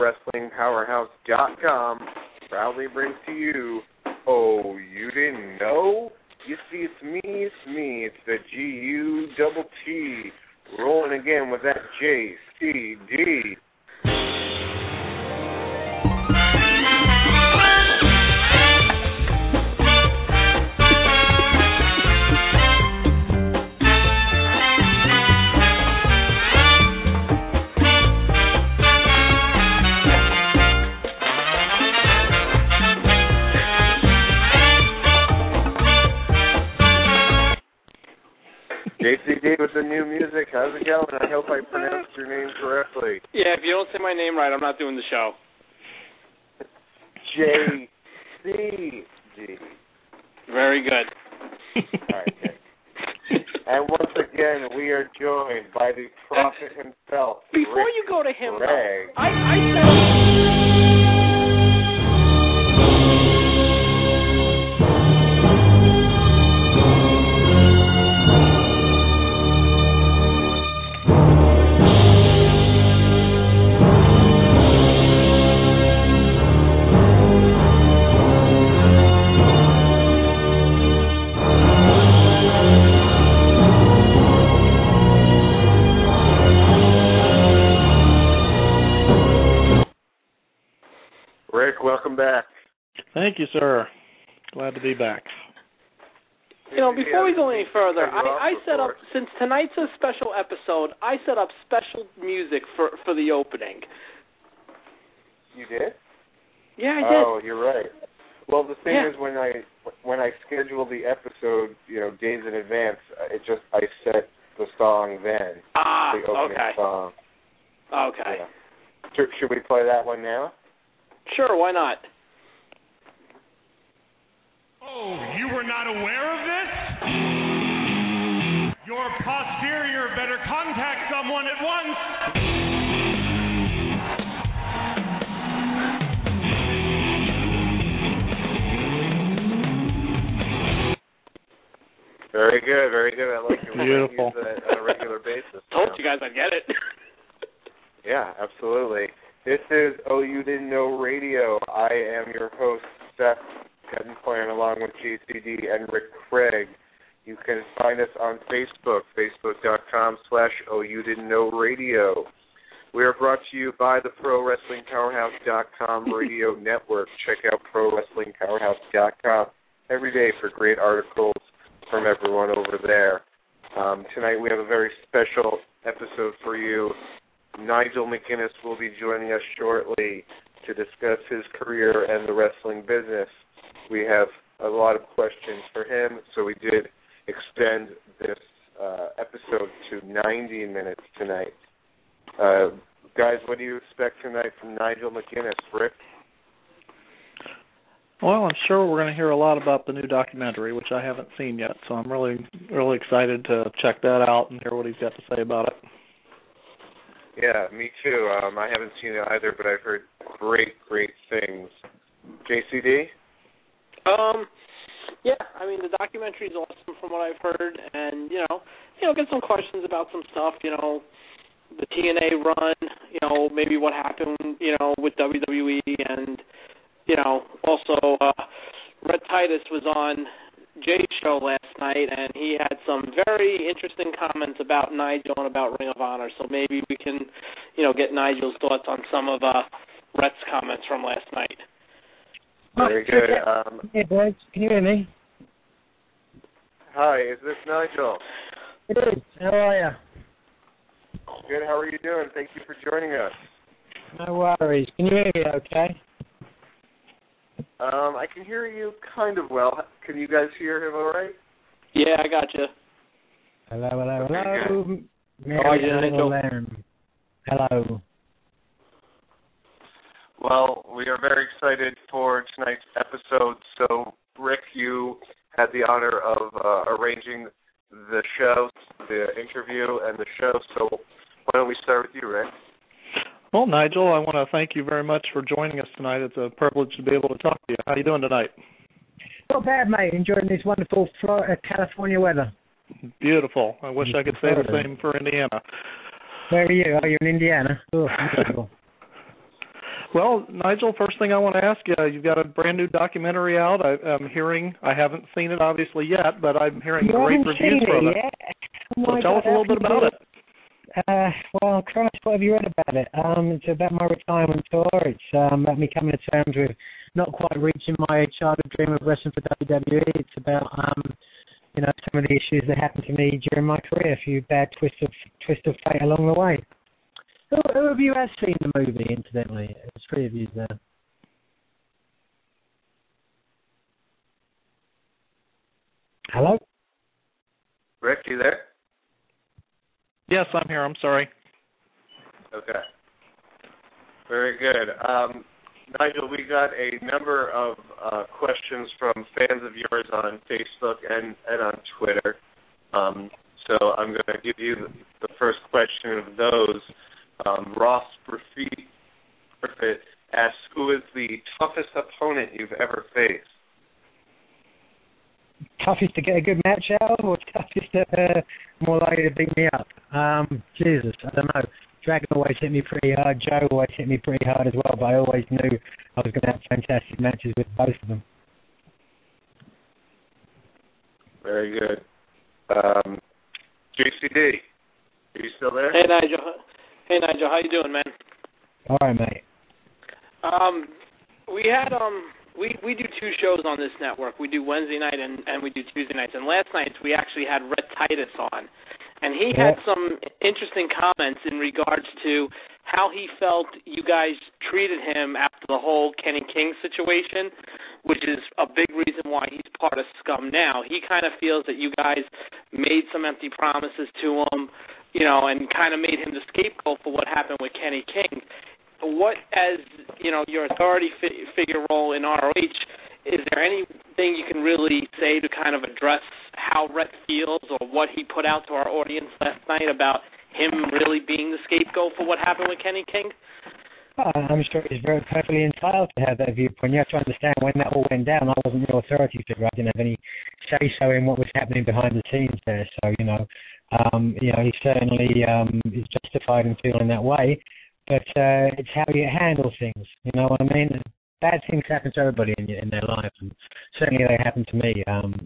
ProWrestlingPowerhouse.com proudly brings to you, Oh, You Didn't Know? You see, it's me, it's the G-U-T-T, rolling again with that JCD. JCD with the new music. How's it going? I hope I pronounced your name correctly. Yeah, if you don't say my name right, I'm not doing the show. JCD. Very good. All right, good. And once again, we are joined by the prophet himself. Before Rick you go to him, Craig. I said... Rick, welcome back. Thank you, sir. Glad to be back. You know, before we go any further, I set up, since tonight's a special episode, I set up special music for the opening. You did? Yeah, I did. Oh, you're right. Well, the thing is, when I schedule the episode, days in advance, I set the song then. The opening song. Okay. Yeah. Should we play that one now? Sure, why not? Oh, you were not aware of this? Your posterior better contact someone at once. Very good, very good. I like it. Beautiful. Use that on a regular basis. Told you guys I'd get it. Yeah, absolutely. This is Oh You Didn't Know Radio. I am your host, Seth Pettenplan, along with JCD and Rick Craig. You can find us on Facebook, facebook.com/Oh You Didn't Know Radio. We are brought to you by the ProWrestlingPowerhouse.com radio network. Check out ProWrestlingPowerhouse.com every day for great articles from everyone over there. Tonight we have a very special episode for you. Nigel McGuinness will be joining us shortly to discuss his career and the wrestling business. We have a lot of questions for him, so we did extend this episode to 90 minutes tonight. Guys, what do you expect tonight from Nigel McGuinness, Rick? Well, I'm sure we're going to hear a lot about the new documentary, which I haven't seen yet, so I'm really, really excited to check that out and hear what he's got to say about it. Yeah, me too. I haven't seen it either, but I've heard great things. JCD? Yeah, I mean, the documentary is awesome from what I've heard, and, get some questions about some stuff, the TNA run, maybe what happened, with WWE, and, also Red Titus was on Jay's show last night, and he had some very interesting comments about Nigel and about Ring of Honor, so maybe we can, get Nigel's thoughts on some of Rhett's comments from last night. Very good. Hey, boys, can you hear me? Hi, is this Nigel? It is. How are you? Good, how are you doing? Thank you for joining us. No worries. Can you hear me okay? I can hear you kind of well. Can you guys hear him all right? Yeah, I got you. Hello. Okay, How are you, Nigel? Hello. Well, we are very excited for tonight's episode. So, Rick, you had the honor of arranging the show, the interview, and the show. So why don't we start with you, Rick? Well, Nigel, I want to thank you very much for joining us tonight. It's a privilege to be able to talk to you. How are you doing tonight? Not bad, mate. Enjoying this wonderful California weather. Beautiful. I wish I could say the same for Indiana. Where are you? Are you in Indiana? Oh, beautiful. Well, Nigel, first thing I want to ask you, you've got a brand new documentary out. I'm hearing, I haven't seen it obviously yet, but I'm hearing great reviews from it. So tell us a little bit about it. Well, Christ, what have you read about it? It's about my retirement tour. It's about me coming to terms with not quite reaching my childhood dream of wrestling for WWE. It's about, some of the issues that happened to me during my career, a few bad twists of fate along the way. Who of you has seen the movie, incidentally? There's three of you there. Hello? Rick, you there? Yes, I'm here. I'm sorry. Okay. Very good. Nigel, we got a number of questions from fans of yours on Facebook and on Twitter. So I'm going to give you the first question of those. Ross Griffith asks, who is the toughest opponent you've ever faced? Toughest to get a good match out of, or toughest to more likely to beat me up? Jesus, I don't know. Dragon always hit me pretty hard. Joe always hit me pretty hard as well, but I always knew I was going to have fantastic matches with both of them. Very good. JCD, are you still there? Hey, Nigel, how you doing, man? All right, mate. We had we do two shows on this network. We do Wednesday night and we do Tuesday nights. And last night we actually had Rhett Titus on, and he had some interesting comments in regards to how he felt you guys treated him after the whole Kenny King situation, which is a big reason why he's part of Scum now. He kind of feels that you guys made some empty promises to him, and kind of made him the scapegoat for what happened with Kenny King. What, as your authority figure role in ROH, is there anything you can really say to kind of address how Rhett feels or what he put out to our audience last night about him really being the scapegoat for what happened with Kenny King? I'm sure he's very perfectly entitled to have that viewpoint. You have to understand, when that all went down, I wasn't your authority figure. I didn't have any say-so in what was happening behind the scenes there. So, he certainly is justified in feeling that way. But it's how you handle things, you know what I mean? Bad things happen to everybody in their life, and certainly they happen to me,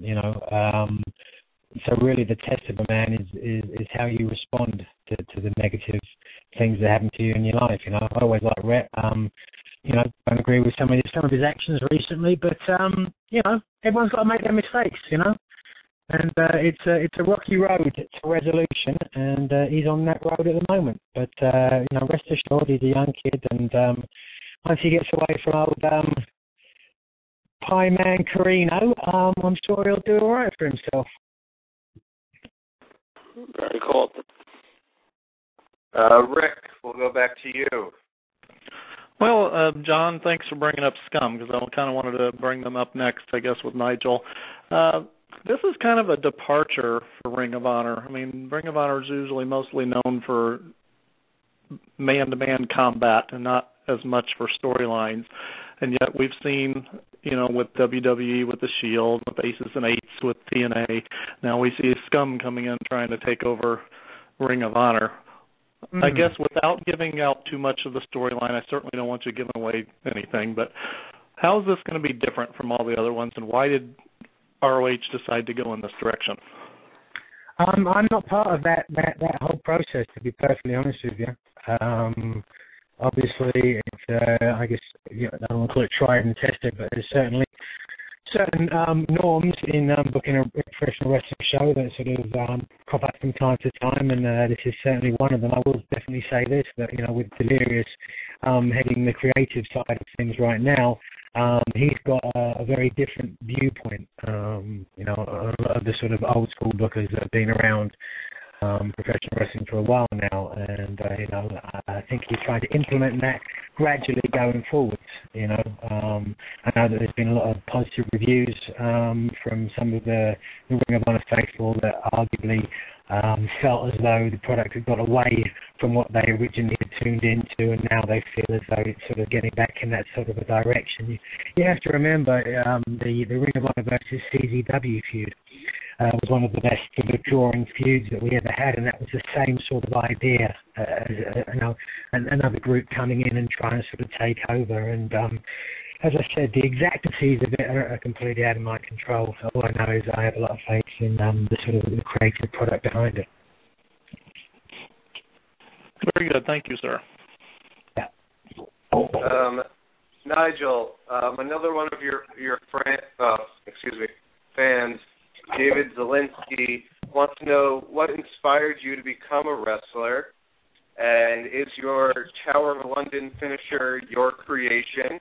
so really the test of a man is how you respond to the negative things that happen to you in your life, I always like Rhett, don't agree with some of his actions recently, but, everyone's got to make their mistakes, And it's a rocky road to resolution, and he's on that road at the moment. But rest assured, he's a young kid, and once he gets away from old Pie Man Carino, I'm sure he'll do all right for himself. Very cool. Rick, we'll go back to you. Well, John, thanks for bringing up Scum, because I kind of wanted to bring them up next, I guess, with Nigel. This is kind of a departure for Ring of Honor. I mean, Ring of Honor is usually mostly known for man-to-man combat and not as much for storylines. And yet we've seen, with WWE, with The Shield, with Aces and Eights, with TNA, now we see Scum coming in trying to take over Ring of Honor. Mm-hmm. I guess without giving out too much of the storyline, I certainly don't want you giving away anything, but how is this going to be different from all the other ones, and why did ROH decide to go in this direction? I'm not part of that whole process, to be perfectly honest with you. Obviously, it's, I guess, I don't want to call it tried and tested, but there's certainly certain norms in booking a professional wrestling show that sort of crop up from time to time, and this is certainly one of them. I will definitely say this, that, with Delirious heading the creative side of things right now, he's got a very different viewpoint. A lot of the sort of old school bookers that have been around professional wrestling for a while now, and I think he's trying to implement that gradually going forwards. I know that there's been a lot of positive reviews from some of the Ring of Honor faithful that arguably felt as though the product had got away from what they originally had tuned into, and now they feel as though it's sort of getting back in that sort of a direction. You have to remember the Ring of Honor versus CZW feud. was one of the best sort of drawing feuds that we ever had, and that was the same sort of idea, another group coming in and trying to sort of take over. And as I said, the exactitudes of it are completely out of my control. All I know is I have a lot of faith in the sort of the creative product behind it. Very good. Thank you, sir. Yeah. Nigel, another one of your fans, David Zielinski, wants to know what inspired you to become a wrestler, and is your Tower of London finisher your creation?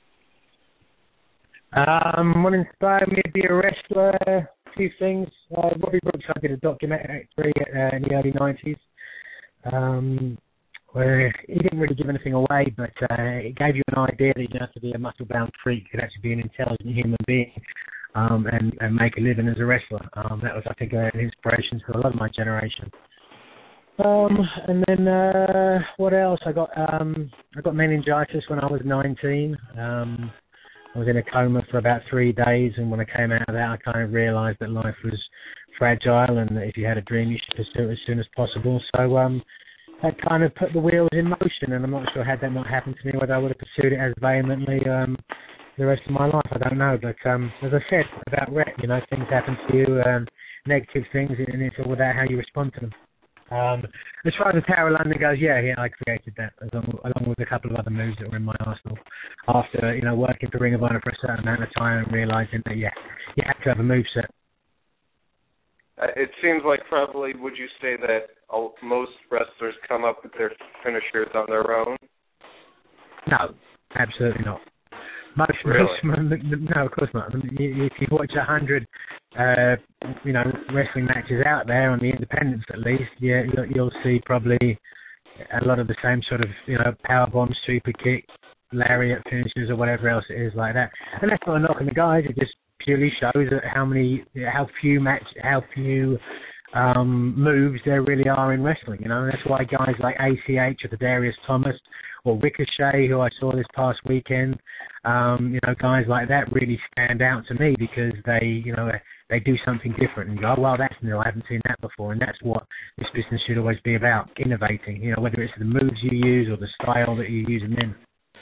What inspired me to be a wrestler? A few things. Robbie Brooks, I did a documentary in the early 90s. Where he didn't really give anything away, but it gave you an idea that you don't have to be a muscle-bound freak. You could actually be an intelligent human being and make a living as a wrestler. That was, I think, an inspiration to a lot of my generation. And then what else? I got meningitis when I was 19. I was in a coma for about 3 days, and when I came out of that, I kind of realised that life was fragile, and that if you had a dream, you should pursue it as soon as possible. So that kind of put the wheels in motion, and I'm not sure had that not happened to me, whether I would have pursued it as vehemently the rest of my life. I don't know. But as I said about Rhett, things happen to you, negative things, and it's all about how you respond to them. As far as the Tower of London goes, yeah, I created that along with a couple of other moves that were in my arsenal. After working for Ring of Honor for a certain amount of time and realising that you have to have a moveset. It seems like probably, would you say that most wrestlers come up with their finishers on their own? No, absolutely not. Really? No, of course not. If you watch 100, wrestling matches out there on the independents, at least, you'll see probably a lot of the same sort of, powerbomb, super kick, lariat finishes, or whatever else it is like that. And that's not a knock on the guys. It just purely shows that how few moves there really are in wrestling. That's why guys like ACH or Darius Thomas or Ricochet, who I saw this past weekend, guys like that really stand out to me because they do something different and go, oh, well, that's new. I haven't seen that before, and that's what this business should always be about: innovating. Whether it's the moves you use or the style that you use them in.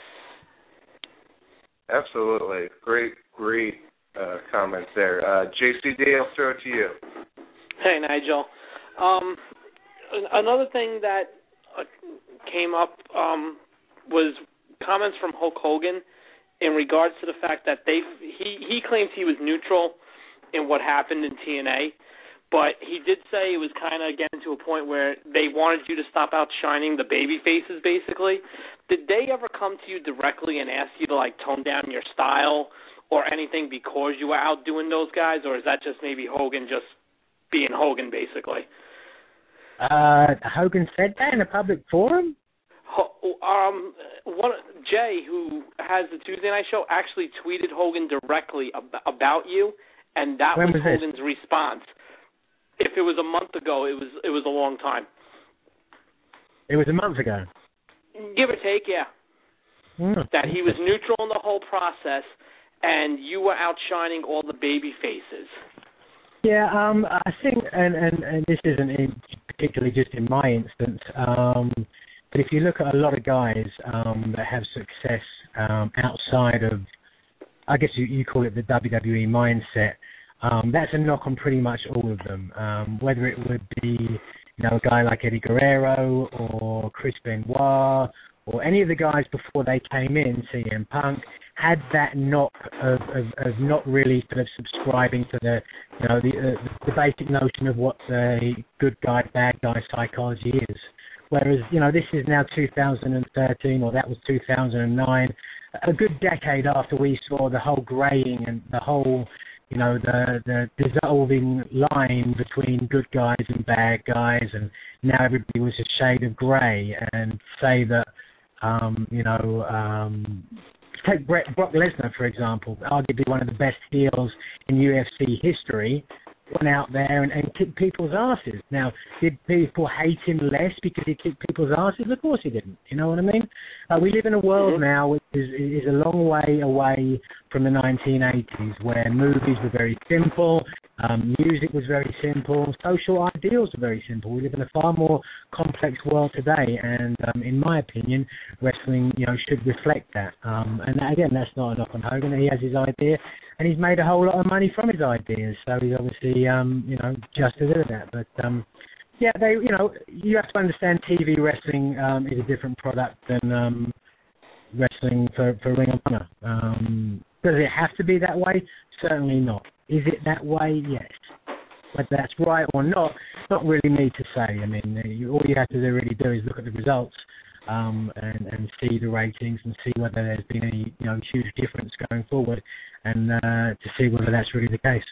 Absolutely, great comments there. JCD, I'll throw it to you. Hey, Nigel. Another thing that came up was comments from Hulk Hogan in regards to the fact that he claims he was neutral in what happened in TNA, but he did say it was kind of getting to a point where they wanted you to stop outshining the baby faces, basically. Did they ever come to you directly and ask you to, tone down your style or anything because you were outdoing those guys, or is that just maybe Hogan just being Hogan, basically? Hogan said that in a public forum? Jay, who has the Tuesday Night Show, actually tweeted Hogan directly about you, and that was Hogan's response. If it was a month ago, it was a long time. It was a month ago? Give or take, yeah. That he was neutral in the whole process, and you were outshining all the baby faces. Yeah, I think, and this isn't particularly just in my instance, but if you look at a lot of guys that have success outside of, I guess you call it the WWE mindset, that's a knock on pretty much all of them. Whether it would be, a guy like Eddie Guerrero or Chris Benoit or any of the guys before they came in, CM Punk, had that knock of not really sort of subscribing to the basic notion of what the good guy, bad guy psychology is. Whereas, this is now 2013, or that was 2009, a good decade after we saw the whole greying and the whole, the dissolving line between good guys and bad guys, and now everybody was a shade of grey. And say that, take Brock Lesnar, for example, arguably one of the best heels in UFC history, went out there and kicked people's asses. Now, did people hate him less because he kicked people's asses? Of course he didn't. You know what I mean? We live in a world now which is a long way away from the 1980s, where movies were very simple, music was very simple, social ideals were very simple. We live in a far more complex world today, and in my opinion, wrestling, should reflect that. And again, that's not a knock on Hogan. He has his idea, and he's made a whole lot of money from his ideas. So he's obviously, just to do that. But yeah, you have to understand TV wrestling is a different product than wrestling for Ring of Honor. Does it have to be that way? Certainly not. Is it that way? Yes. Whether that's right or not really me to say. I mean, all you have to really do is look at the results and see the ratings and see whether there's been any huge difference going forward, and to see whether that's really the case.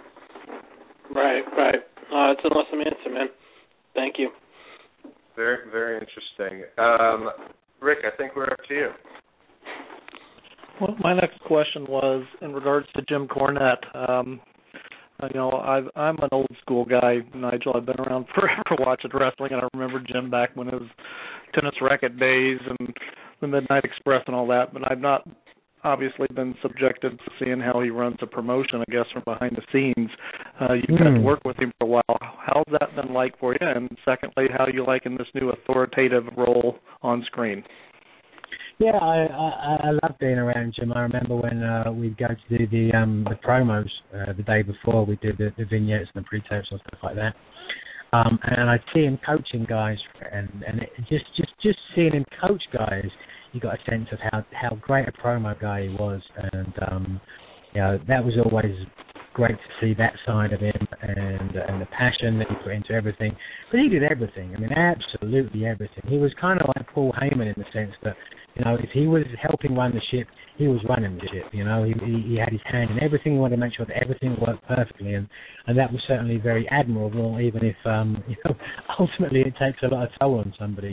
Right. It's an awesome answer, man. Thank you. Very, very interesting. Rick, I think we're up to you. Well, my next question was in regards to Jim Cornette. I'm an old school guy, Nigel. I've been around forever watching wrestling, and I remember Jim back when his tennis racket days and the Midnight Express and all that, but I've not obviously been subjected to seeing how he runs a promotion, I guess, from behind the scenes. You've got to work with him for a while. How's that been like for you? And secondly, how are you liking this new authoritative role on screen? Yeah, I love being around Jim. I remember when we'd go to do the promos the day before. We did the vignettes and the pre-tapes and stuff like that. And I'd see him coaching guys, and just seeing him coach guys, you got a sense of how great a promo guy he was, and that was always great to see that side of him and the passion that he put into everything. But he did everything. I mean, absolutely everything. He was kind of like Paul Heyman in the sense that, if he was helping run the ship, he was running the ship. He had his hand in everything. He wanted to make sure that everything worked perfectly, and that was certainly very admirable, even if ultimately it takes a lot of toll on somebody.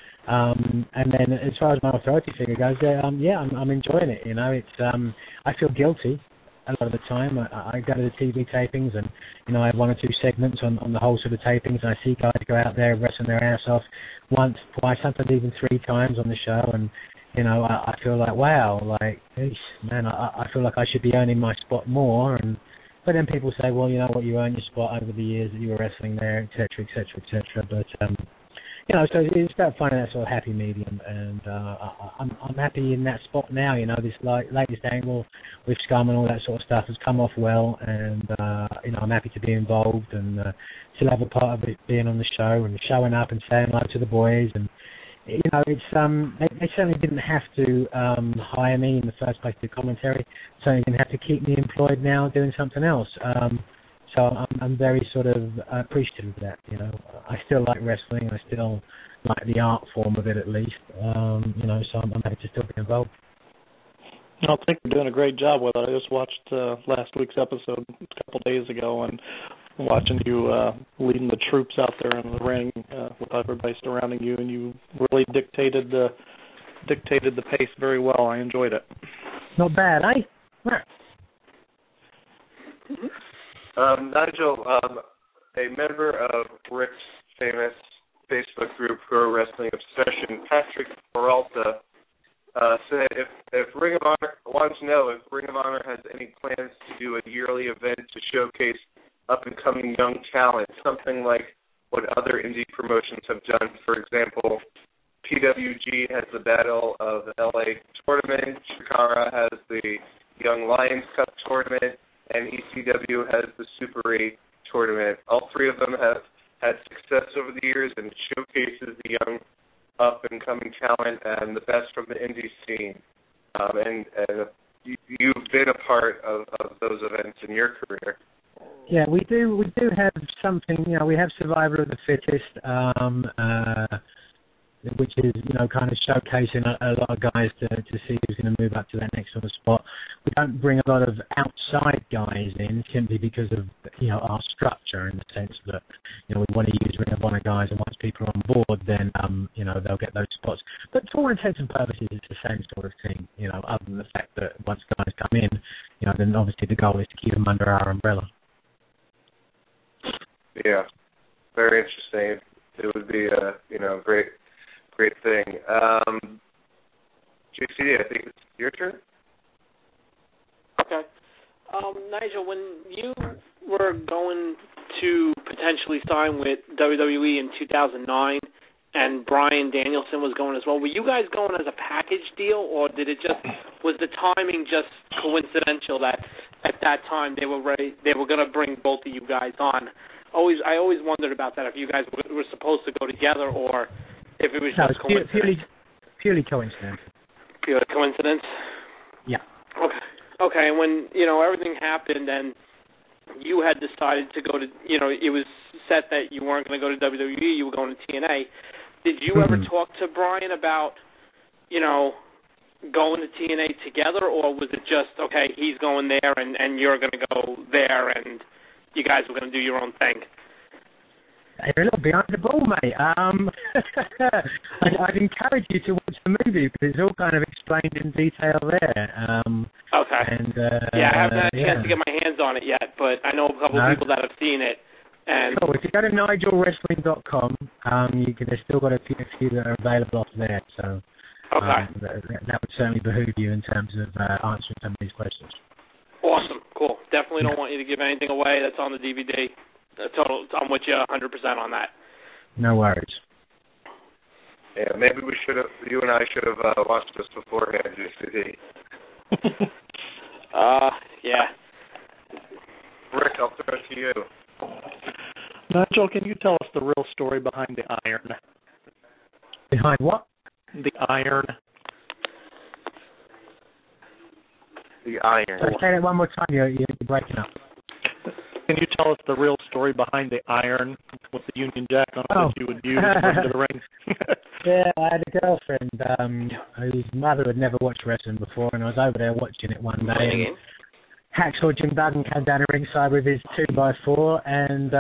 And then as far as my authority figure goes, I'm enjoying it. It's I feel guilty a lot of the time. I go to the TV tapings, and I have one or two segments on the whole sort of tapings, and I see guys go out there wrestling their ass off once, twice, sometimes even 3 times on the show, and I feel like, wow, like, man, I feel like I should be earning my spot more. But then people say, well, you know what, you earned your spot over the years that you were wrestling there, et cetera, et cetera, et cetera. But so it's about finding that sort of happy medium, and I'm happy in that spot now. This latest angle with Scum and all that sort of stuff has come off well, and I'm happy to be involved and still have a part of it being on the show and showing up and saying hello to the boys. And it's they certainly didn't have to hire me in the first place to do commentary. Certainly didn't have to keep me employed now doing something else. So I'm very sort of appreciative of that. I still like wrestling. I still like the art form of it, at least. So I'm happy to still be involved. I think you're doing a great job with it. I just watched last week's episode a couple days ago, and watching you leading the troops out there in the ring with everybody surrounding you, and you really dictated the pace very well. I enjoyed it. Not bad, eh? Nigel, a member of Rick's famous Facebook group, Pro Wrestling Obsession, Patrick Peralta, said if Ring of Honor wants to know if Ring of Honor has any plans to do a yearly event to showcase up-and-coming young talent, something like what other indie promotions have done. For example, PWG has the Battle of the LA tournament, Chikara has the Young Lions Cup tournament, and ECW has the Super 8 tournament. All 3 of them have had success over the years and showcases the young up-and-coming talent and the best from the indie scene. And you've been a part of those events in your career. Yeah, we do have something. We have Survivor of the Fittest, which is, kind of showcasing a lot of guys to see who's going to move up to that next sort of spot. We don't bring a lot of outside guys in simply because of, our structure, in the sense that, we want to use Ring of Honor guys, and once people are on board, then, they'll get those spots. But for all intents and purposes, it's the same sort of thing, other than the fact that once guys come in, then obviously the goal is to keep them under our umbrella. Yeah, very interesting. It would be a great thing. JCD, I think it's your turn. Okay. Nigel, when you were going to potentially sign with WWE in 2009 and Bryan Danielson was going as well, were you guys going as a package deal, or was the timing just coincidental that at that time they were going to bring both of you guys on? I always wondered about that, if you guys were supposed to go together or if it was just coincidence. Purely coincidence. Pure coincidence? Yeah. Okay, and when, everything happened and you had decided to go to, it was set that you weren't going to go to WWE, you were going to TNA, did you ever talk to Bryan about, going to TNA together, or was it just, okay, he's going there and you're going to go there and you guys were going to do your own thing? You're a little behind the ball, mate. I'd encourage you to watch the movie because it's all kind of explained in detail there. Okay. And, I haven't had a chance to get my hands on it yet, but I know a couple of people that have seen it. And cool. If you go to NigelWrestling.com, there's still got a few that are available off there. So that would certainly behoove you in terms of answering some of these questions. Awesome. Cool. Definitely don't want you to give anything away that's on the DVD. I'm with you 100% on that. No worries. Yeah, maybe you and I should have watched this beforehand, JCD. Yeah. Rick, I'll throw it to you. Nigel, can you tell us the real story behind the Iron? Behind what? The Iron. The Iron. Sorry, say that one more time. You're breaking up. Can you tell us the real story behind the Iron with the Union Jack on it that you would use to bring to the ring? Yeah, I had a girlfriend whose mother had never watched wrestling before, and I was over there watching it one day. And Hacksaw Jim Duggan came down the ringside with his 2x4, and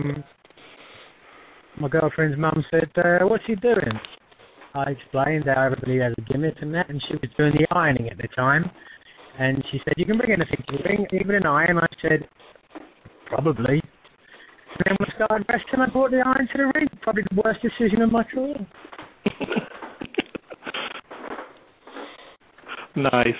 my girlfriend's mum said, "What's he doing?" I explained how everybody has a gimmick and that, and she was doing the ironing at the time. And she said, "You can bring anything to the ring, even an iron." I said, "Probably." And then when I started wrestling, I brought the iron to the ring. Probably the worst decision of my career. Nice.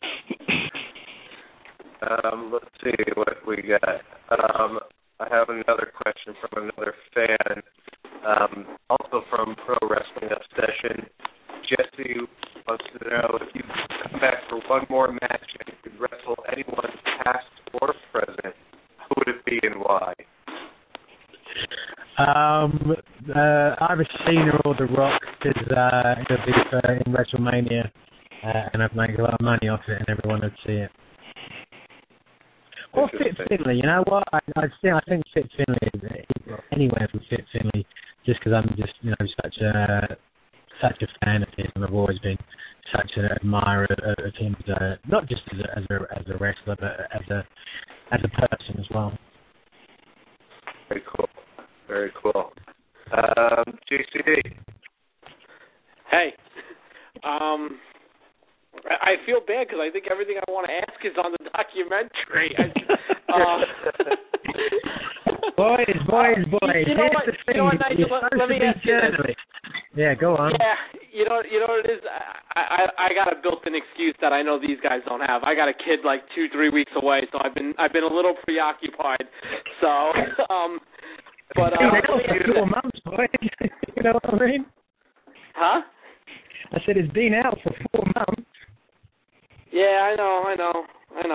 Let's see what we got. I have another question from another fan, also from Pro Wrestling Obsession. Jesse wants to know if you could come back for one more match and you could wrestle anyone past or present, who would it be and why? Either Cena or The Rock, because it'll be in WrestleMania, and I'd make a lot of money off it, and everyone would see it. Or Fit Finlay, you know what? I think Fit Finlay, anywhere from Fit Finlay, just because I'm just such a fan of his, and I've always been such an admirer of him, not just as a wrestler, but as a person as well. Very cool. Very cool. JCD. Hey. I feel bad because I think everything I want to ask is on the documentary. Boys. You know what, Nigel, let me ask you this. Yeah, go on. Yeah, you know what it is? I got a built-in excuse that I know these guys don't have. I got a kid like 2-3 weeks away, so I've been a little preoccupied. So, but it's been 4 months, boy. You know what I mean? Huh? I said it's been out for 4 months. Yeah, I know. I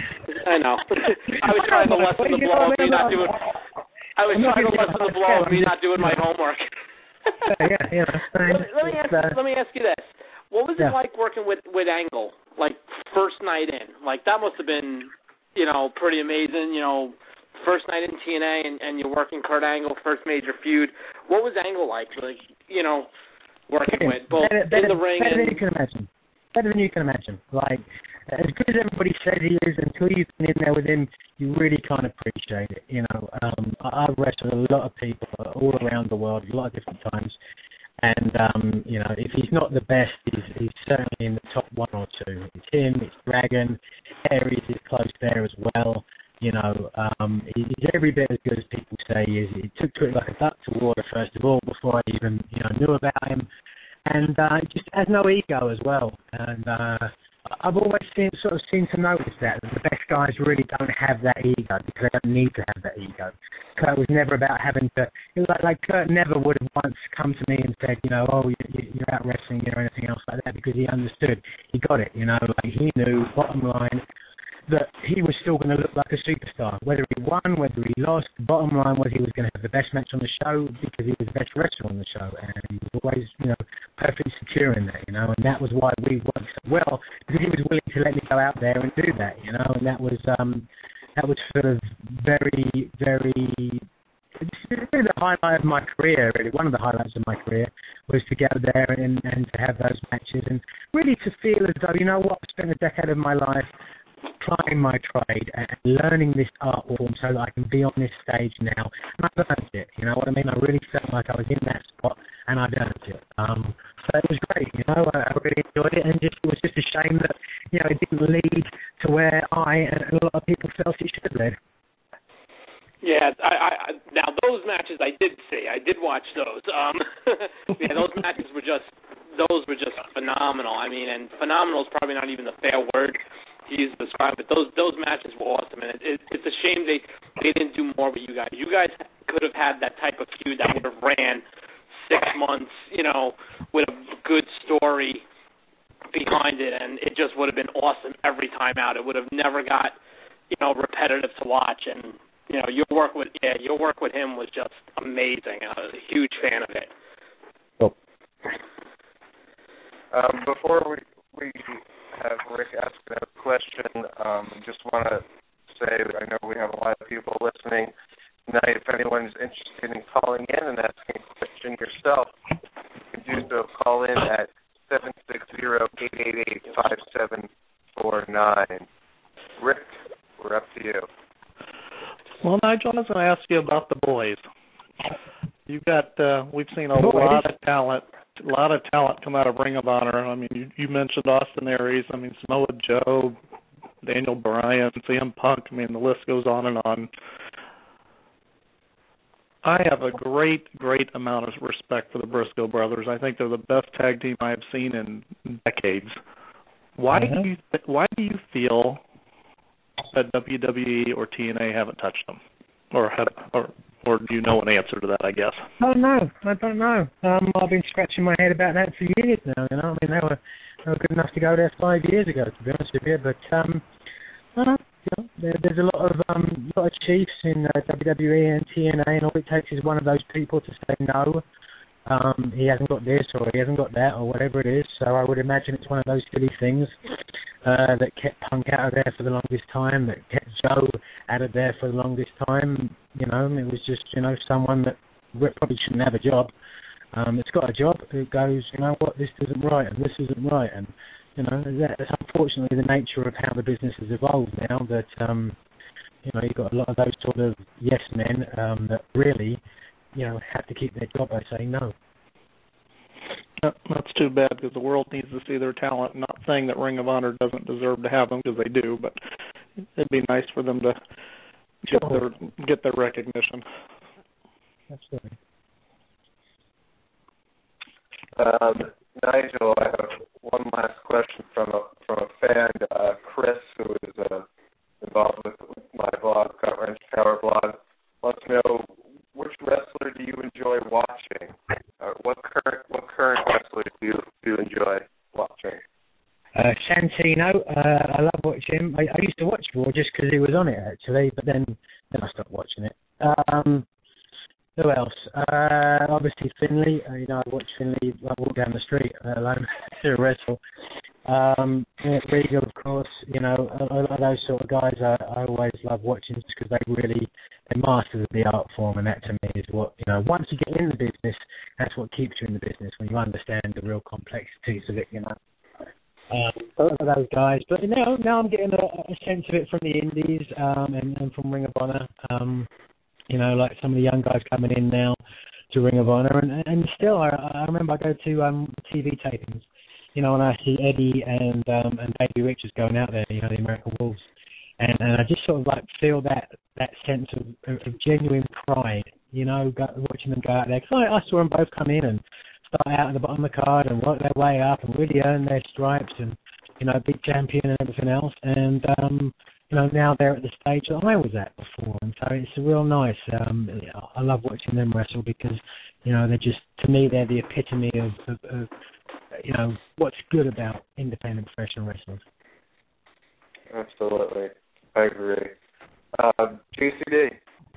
was trying to lessen the blow of me not doing. I was trying to lessen the blow of me not doing my homework. Yeah. Let me ask you this: what was it like working with Angle? Like first night in, like that must have been, pretty amazing. First night in TNA, and you're working Kurt Angle, first major feud. What was Angle like? Like, working with both in the ring better than you can imagine. Better than you can imagine. Like, as good as everybody says he is, until you've been in there with him, you really can't appreciate it. I've wrestled a lot of people all around the world, a lot of different times, and if he's not the best, he's certainly in the top 1 or 2. It's him, it's Dragon, Aries is close there as well. He's every bit as good as people say is he took to it like a duck to water, first of all, before I even knew about him. And just has no ego as well. And I've always seemed to notice that the best guys really don't have that ego because they don't need to have that ego. Kurt was never about having to. It was like Kurt never would have once come to me and said, oh, you're out wrestling or anything else like that, because he understood. He got it. Like he knew, bottom line, that he was still going to look like a superstar. Whether he won, whether he lost, the bottom line was he was going to have the best match on the show because he was the best wrestler on the show. And he was always, perfectly secure in that, and that was why we worked so well, because he was willing to let me go out there and do that, and that was sort of very, very, really the highlight of my career, really. One of the highlights of my career was to go there and to have those matches and really to feel as though, I spent a decade of my life trying my trade and learning this art form so that I can be on this stage now. And I've earned it, you know what I mean? I really felt like I was in that spot and I'd earned it. So it was great, I really enjoyed it, and it was just a shame that, it didn't lead to where I and a lot of people felt it should have led. Yeah, I now those matches I did see. I did watch those. Yeah, those matches were just phenomenal. I mean, and phenomenal is probably not even the fair word to use to describe it. Those matches were awesome, and it's a shame they didn't do more with you guys. You guys could have had that type of feud that would have ran 6 months, with a good story behind it, and it just would have been awesome every time out. It would have never got, repetitive to watch, and your work with him was just amazing. I was a huge fan of it. Oh. Before we have Rick ask that question, just want to say that I know we have a lot of people listening tonight. If anyone's interested in calling in and asking a question yourself, you can do so. Call in at 760-888-5749. Rick, we're up to you. Well, Nigel, I was going to ask you about the boys. You've got, we've seen a lot of talent come out of Ring of Honor. I mean, you mentioned Austin Aries. I mean, Samoa Joe, Daniel Bryan, CM Punk. I mean, the list goes on and on. I have a great, great amount of respect for the Briscoe brothers. I think they're the best tag team I have seen in decades. Why do you feel that WWE or TNA haven't touched them, or do you know an answer to that? I guess. Oh no, I don't know. I've been scratching my head about that for years now. I mean, they were good enough to go there 5 years ago, to be honest with you. But there's a lot of chiefs in WWE and TNA, and all it takes is one of those people to say no. He hasn't got this, or he hasn't got that, or whatever it is. So I would imagine it's one of those silly things that kept Punk out of there for the longest time, that kept Joe out of there for the longest time. It was just, someone that probably shouldn't have a job. It's got a job. It goes, this isn't right, and this isn't right, and that's unfortunately the nature of how the business has evolved now. That you've got a lot of those sort of yes men that really, have to keep their job by saying no. That's too bad, because the world needs to see their talent. I'm not saying that Ring of Honor doesn't deserve to have them, because they do, but it'd be nice for them to get their recognition. Absolutely. Nigel, I have one last question from a fan, Chris, who is involved with my blog, Cut Wrench Power Blog. Wants to know, which wrestler do you enjoy watching? What current wrestler do you enjoy watching? Santino. I love watching him. I used to watch Raw just because he was on it, actually, but then I stopped watching it. Who else? Obviously Finlay. I watch Finlay walk down the street alone to wrestle. Regal, of course. A lot of those sort of guys I always love watching, just because they're masters of the art form, and that to me is what, once you get in the business, that's what keeps you in the business, when you understand the real complexities of it, a lot of those guys. But now I'm getting a sense of it from the indies and from Ring of Honor. Like some of the young guys coming in now to Ring of Honor, and still I remember I go to TV tapings, and I see Eddie and Baby Richards going out there, the American Wolves, and I just sort of like feel that sense of genuine pride, you know, watching them go out there. Because I saw them both come in and start out at the bottom of the card and work their way up and really earn their stripes and, you know, big champion and everything else. And, you know, now they're at the stage that I was at before. And so it's real nice. I love watching them wrestle because, you know, they're just, to me, they're the epitome of you know, what's good about independent professional wrestlers. Absolutely. I agree. GCD.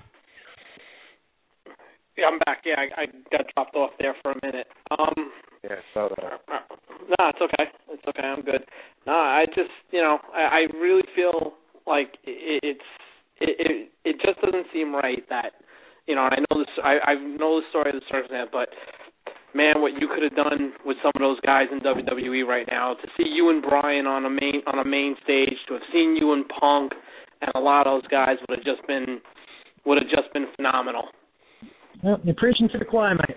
Yeah, I'm back. Yeah, I got dropped off there for a minute. Yeah, I saw that. No, it's okay. It's okay. I'm good. No, I just, you know, I really feel like it just doesn't seem right that, you know, I know this. I know the story of the circumstance, but man, what you could have done with some of those guys in WWE right now, to see you and Brian on a main stage, to have seen you and Punk, and a lot of those guys would have just been phenomenal. Well, you're preaching to the choir, mate.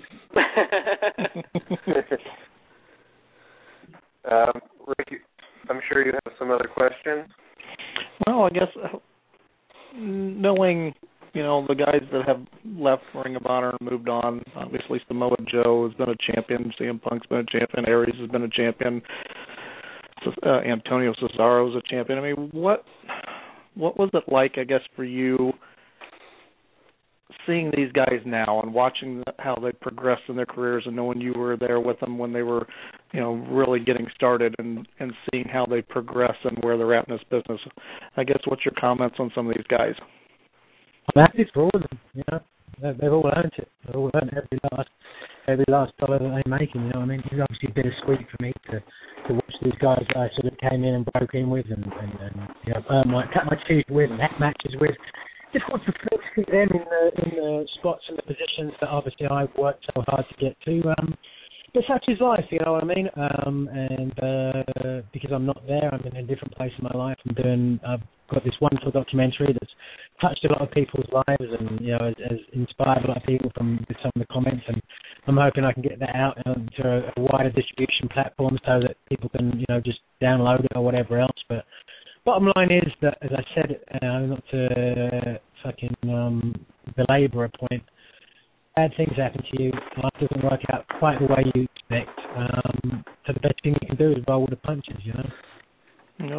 Rick, I'm sure you have some other questions. Well, I guess knowing, you know, the guys that have left Ring of Honor and moved on, obviously Samoa Joe has been a champion, CM Punk's been a champion, Aries has been a champion, Antonio Cesaro is a champion. I mean, what was it like, I guess, for you seeing these guys now and watching how they progressed in their careers and knowing you were there with them when they were, you know, really getting started and seeing how they progress and where they're at in this business? I guess, what's your comments on some of these guys? I'm happy for all of them, you know. They've all earned it. They've all earned every last dollar that they're making, you know what I mean? It's obviously bittersweet for me to watch these guys that I sort of came in and broke in with and you know, cut my teeth with and had matches with. Just want to see them in the spots and the positions that obviously I've worked so hard to get to. But such is life, you know what I mean? And because I'm not there, I'm in a different place in my life. I've got this wonderful documentary that's touched a lot of people's lives and, you know, has inspired a lot of people with some of the comments. And I'm hoping I can get that out to a wider distribution platform so that people can, you know, just download it or whatever else. But bottom line is that, as I said, not to fucking belabor a point, bad things happen to you. Life doesn't work out quite the way you expect. So the best thing you can do is roll with the punches, you know? Yep.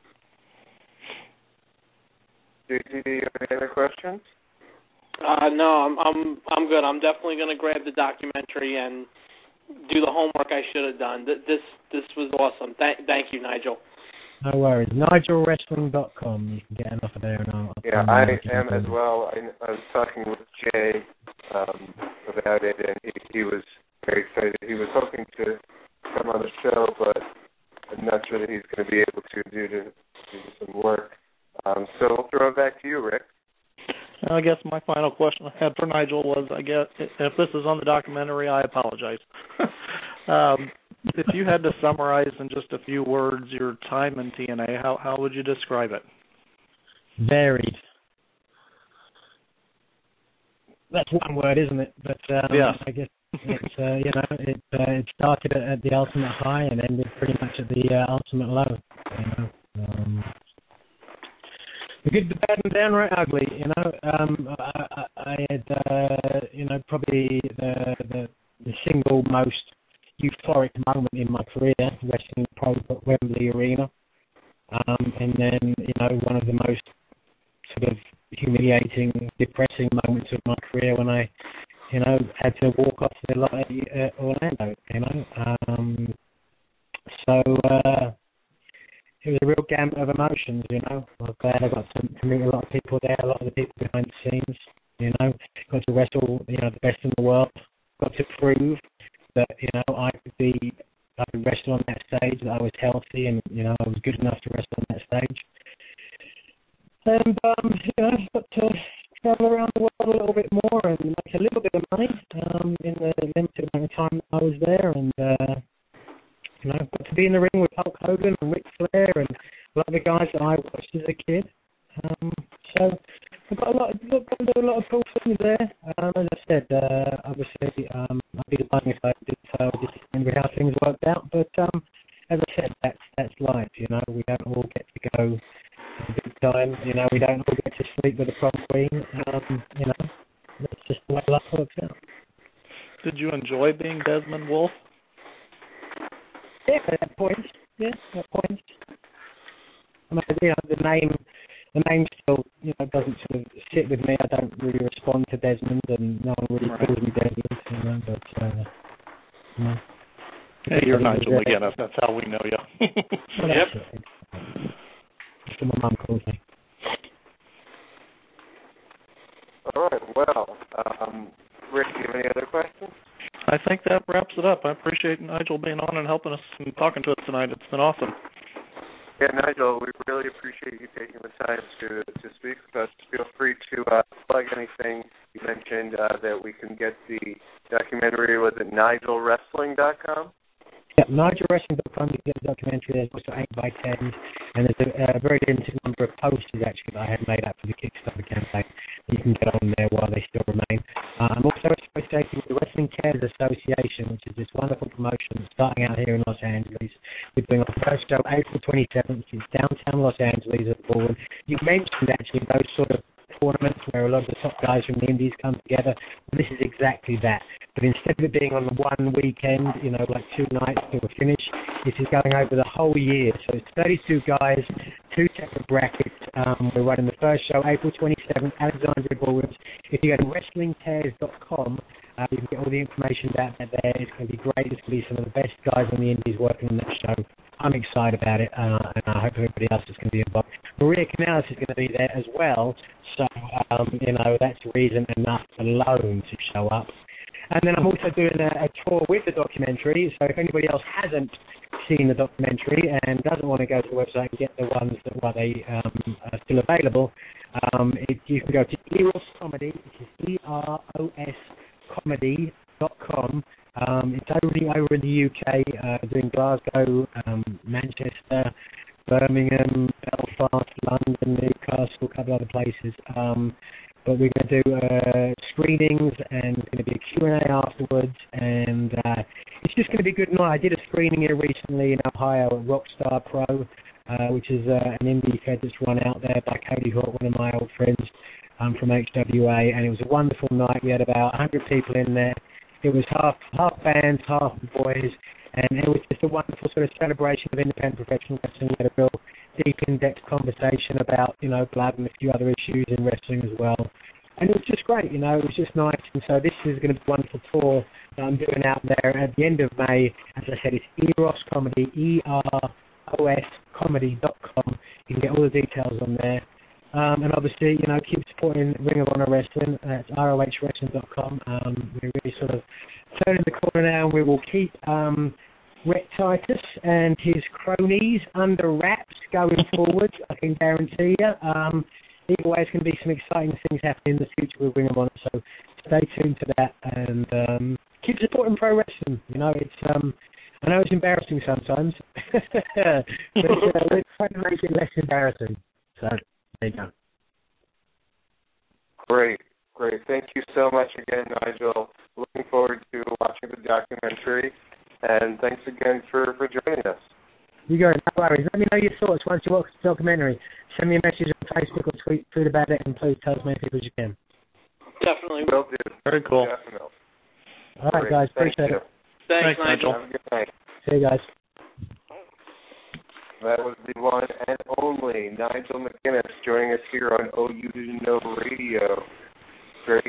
JT, do you have any other questions? No, I'm good. I'm definitely going to grab the documentary and do the homework I should have done. This was awesome. Thank you, Nigel. No worries. NigelWrestling.com. You can get enough of there. Yeah, I am as well. I was talking with Jay about it, and he was very excited. He was hoping to come on the show, but I'm not sure that he's going to be able to due to some work. So I'll throw it back to you, Rick. I guess my final question I had for Nigel was, I guess, if this is on the documentary, I apologize. If you had to summarize in just a few words your time in TNA, how would you describe it? Varied. That's one word, isn't it? But yeah. I guess it's you know, it started at the ultimate high and ended pretty much at the ultimate low. You know, the good, the bad, and downright ugly. You know, I had you know, probably the single most euphoric moment in my career, wrestling pro at Wembley Arena, and then, you know, one of the most sort of humiliating, depressing moments of my career when I, you know, had to walk off the lot at Orlando. You know, so it was a real gamut of emotions. You know, I'm glad I got to meet a lot of people there, a lot of the people behind the scenes. You know, got to wrestle, you know, the best in the world. Got to prove that, you know, I could wrestle on that stage, that I was healthy and, you know, I was good enough to wrestle on that stage. And, you know, got to travel around the world a little bit more and make a little bit of money in the limited amount of time that I was there. And, you know, got to be in the ring with Hulk Hogan and Ric Flair and a lot of the guys that I watched as a kid. So I've got a lot of cool things there. As I said, obviously, I'd be lying if I did tell just how things worked out. But as I said, that's life. You know, we don't all get to go to the big and we don't all get to sleep with the prom queen. That's just the way life works out. Did you enjoy being Desmond Wolfe? Yeah, at points. Yeah, at points. I mean, the name still, doesn't sort of sit with me. I don't really respond to Desmond, and no one really calls me Desmond. But hey, you're Nigel McGuinness. That's how we know you. Yep. That's what my mum calls me. All right. Well, Rick, do you have any other questions? I think that wraps it up. I appreciate Nigel being on and helping us and talking to us tonight. It's been awesome. Yeah, Nigel, we really appreciate you taking the time to speak with us. Feel free to plug anything. You mentioned that we can get the documentary. Was it NigelWrestling.com? Yeah, NigelWrestling.com. You can get the documentary. There's also 8x10, and there's a very limited number of posters actually that I had made up for the Kickstarter campaign. You can get on there while they still remain. I'm also associated with the Wrestling Cares Association, which is this wonderful promotion starting out here in Los Angeles. We're doing our first show April 27th. It's downtown Los Angeles at the Ballroom. You mentioned actually those sort of tournaments where a lot of the top guys from the indies come together. Well, this is exactly that. But instead of it being on one weekend, like 2 nights to a finish, this is going over the whole year. So it's 32 guys, 2 separate brackets. We're running the first show April 27th, Alexandria Ballrooms. If you go to WrestlingCares.com, you can get all the information about that there. It's going to be great. It's going to be some of the best guys on the indies working on that show. I'm excited about it, and I hope everybody else is going to be involved. Maria Canales is going to be there as well, so, that's reason enough alone to show up. And then I'm also doing a tour with the documentary, so if anybody else hasn't seen the documentary and doesn't want to go to the website and get the ones that are still available, you can go to Eros Comedy, which is EROS comedy.com. It's only over in the UK, doing Glasgow, Manchester, Birmingham, Belfast, London, Newcastle, a couple other places. But we're going to do screenings, and there's going to be a Q&A afterwards, and it's just going to be a good night. I did a screening here recently in Ohio at Rockstar Pro, which is an indie fed that's run out there by Cody Hawk, one of my old friends from HWA, and it was a wonderful night. We had about 100 people in there. It was half bands, half boys, and it was just a wonderful sort of celebration of independent professional wrestling. We had a real deep, in-depth conversation about, blood and a few other issues in wrestling as well. And it was just great, it was just nice. And so this is going to be a wonderful tour that I'm doing out there at the end of May. As I said, it's Eros Comedy, EROS comedy.com. You can get all the details on there. And obviously, keep supporting Ring of Honor Wrestling. It's ROHWrestling.com. We're really sort of turning the corner now, and we will keep Rhett Titus and his cronies under wraps going forward, I can guarantee you. Either way, it's going to be some exciting things happening in the future with Ring of Honor, so stay tuned to that, and keep supporting pro wrestling. I know it's embarrassing sometimes, but we're trying to make it less embarrassing. So there you go. Great. Thank you so much again, Nigel. Looking forward to watching the documentary, and thanks again for joining us. You go, no worries. Let me know your thoughts once you watch the documentary. Send me a message on Facebook or tweet about it, and please tell as many people as you can. Definitely. Will do. Very cool. Definitely. All right, guys. Appreciate it. Thanks, Nigel. Have a good night. See you guys. That was the one and only Nigel McGuinness joining us here on OU Didn't Know Radio. Great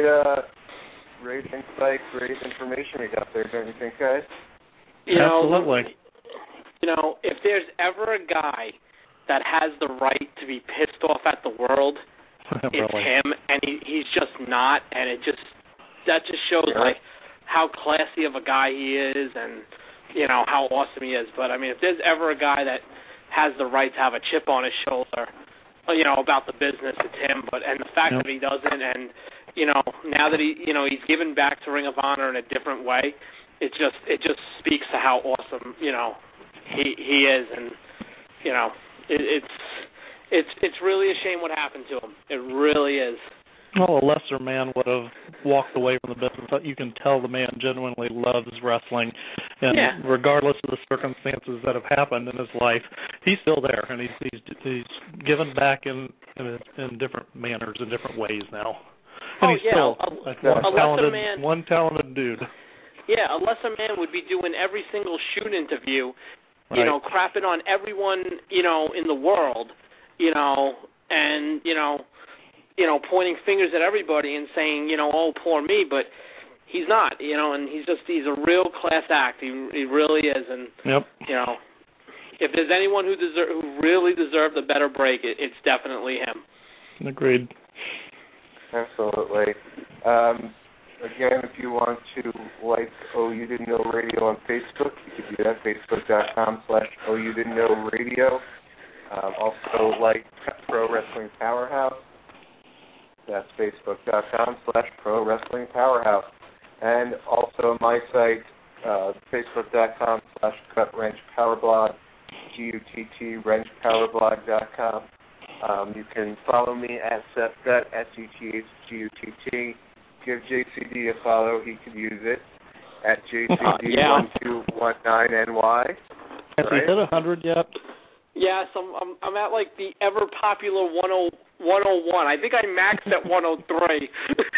insight, great information we got there, don't you think, guys? Absolutely. If there's ever a guy that has the right to be pissed off at the world, really? It's him, and he's just not, and that just shows how classy of a guy he is, and how awesome he is. But if there's ever a guy that has the right to have a chip on his shoulder, about the business, it's him. And the fact that he doesn't, and now that he's given back to Ring of Honor in a different way, it just speaks to how awesome he is, and it's really a shame what happened to him. It really is. Well, a lesser man would have walked away from the business. You can tell the man genuinely loves wrestling, and regardless of the circumstances that have happened in his life, he's still there, and he's given back in different manners, in different ways now. And he's still one talented dude. Yeah, a lesser man would be doing every single shoot interview, right. Crapping on everyone, in the world, and pointing fingers at everybody and saying, oh, poor me, but he's not, and he's a real class act. He really is, and if there's anyone who really deserved a better break, it's definitely him. Agreed. Absolutely. Again, if you want to like Oh You Didn't Know Radio on Facebook, you can do that, facebook.com/Oh You Didn't Know Radio. Also like Pro Wrestling Powerhouse. That's facebook.com/Pro Wrestling Powerhouse. And also my site, facebook.com/Gut Wrench Powerblog, GUTT, you can follow me at SethGutt, SETHGUTT. Give JCD a follow. He could use it at JCD1219NY. Has he hit 100 yet? Yes, I'm at like the ever popular 101. I think I maxed at 103.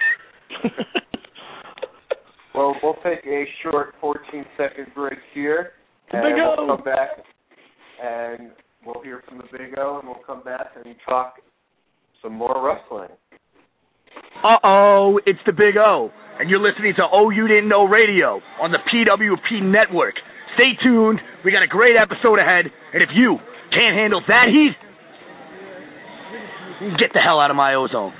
Well, we'll take a short 14-second break here, and we'll come back, and we'll hear from the Big O, and we'll come back and talk some more wrestling. Uh-oh, it's the Big O, and you're listening to Oh You Didn't Know Radio on the PWP Network. Stay tuned. We got a great episode ahead, and if you can't handle that heat, get the hell out of my ozone.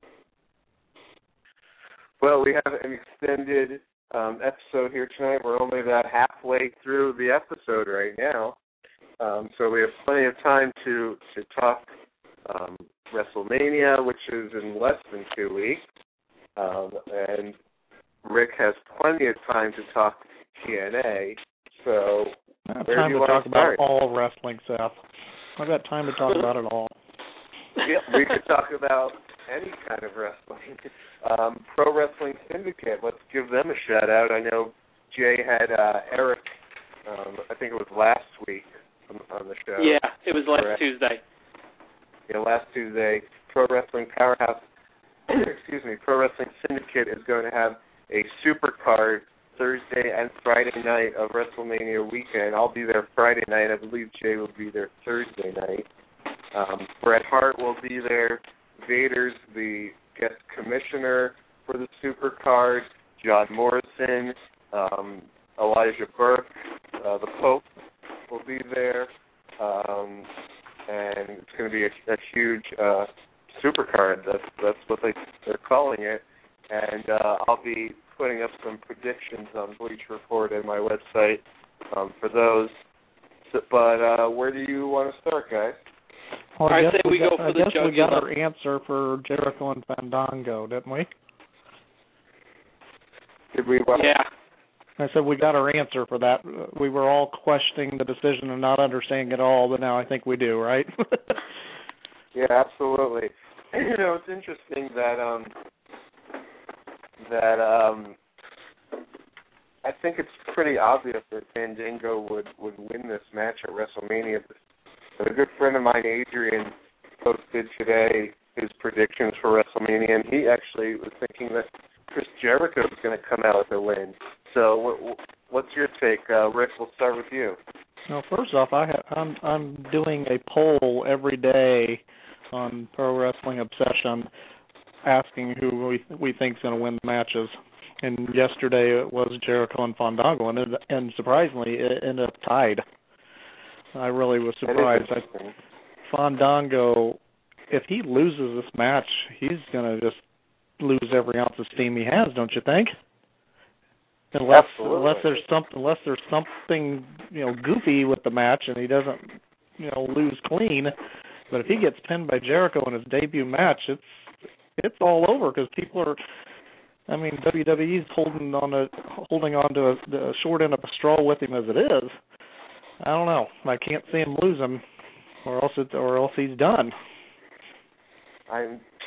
Well, we have an extended episode here tonight. We're only about halfway through the episode right now, so we have plenty of time to talk WrestleMania, which is in less than 2 weeks, and Rick has plenty of time to talk TNA. So I have time to talk about all wrestling, Seth. I've got time to talk about it all. Yeah, we could talk about any kind of wrestling. Pro Wrestling Syndicate, let's give them a shout-out. I know Jay had Eric, I think it was last week on the show. Yeah, it was last Tuesday. Yeah, last Tuesday. Pro Wrestling Powerhouse, Pro Wrestling Syndicate is going to have a super card Thursday and Friday night of WrestleMania weekend. I'll be there Friday night. I believe Jay will be there Thursday night. Bret Hart will be there. Vader's the guest commissioner for the supercard. John Morrison, Elijah Burke, the Pope will be there. And it's going to be a huge supercard. That's what they're calling it. And I'll be putting up some predictions on Bleacher Report and my website for those. But where do you want to start, guys? Well, I guess we got our answer for Jericho and Fandango, didn't we? Did we? Yeah. I said we got our answer for that. We were all questioning the decision and not understanding it all, but now I think we do, right? Yeah, absolutely. It's interesting that I think it's pretty obvious that Fandango would win this match at WrestleMania. But a good friend of mine, Adrian, posted today his predictions for WrestleMania, and he actually was thinking that Chris Jericho is going to come out with a win. So what's your take? Rick, we'll start with you. Well, first off, I'm doing a poll every day on Pro Wrestling Obsession asking who we think is going to win the matches. And yesterday it was Jericho and Fandango, and surprisingly, it ended up tied. I really was surprised. Fandango, if he loses this match, he's going to just lose every ounce of steam he has, don't you think? Unless there's something goofy with the match and he doesn't lose clean. But if he gets pinned by Jericho in his debut match, it's all over because people are. I mean, WWE's holding on to the short end of a straw with him as it is. I don't know. I can't see him losing, or else he's done. I'm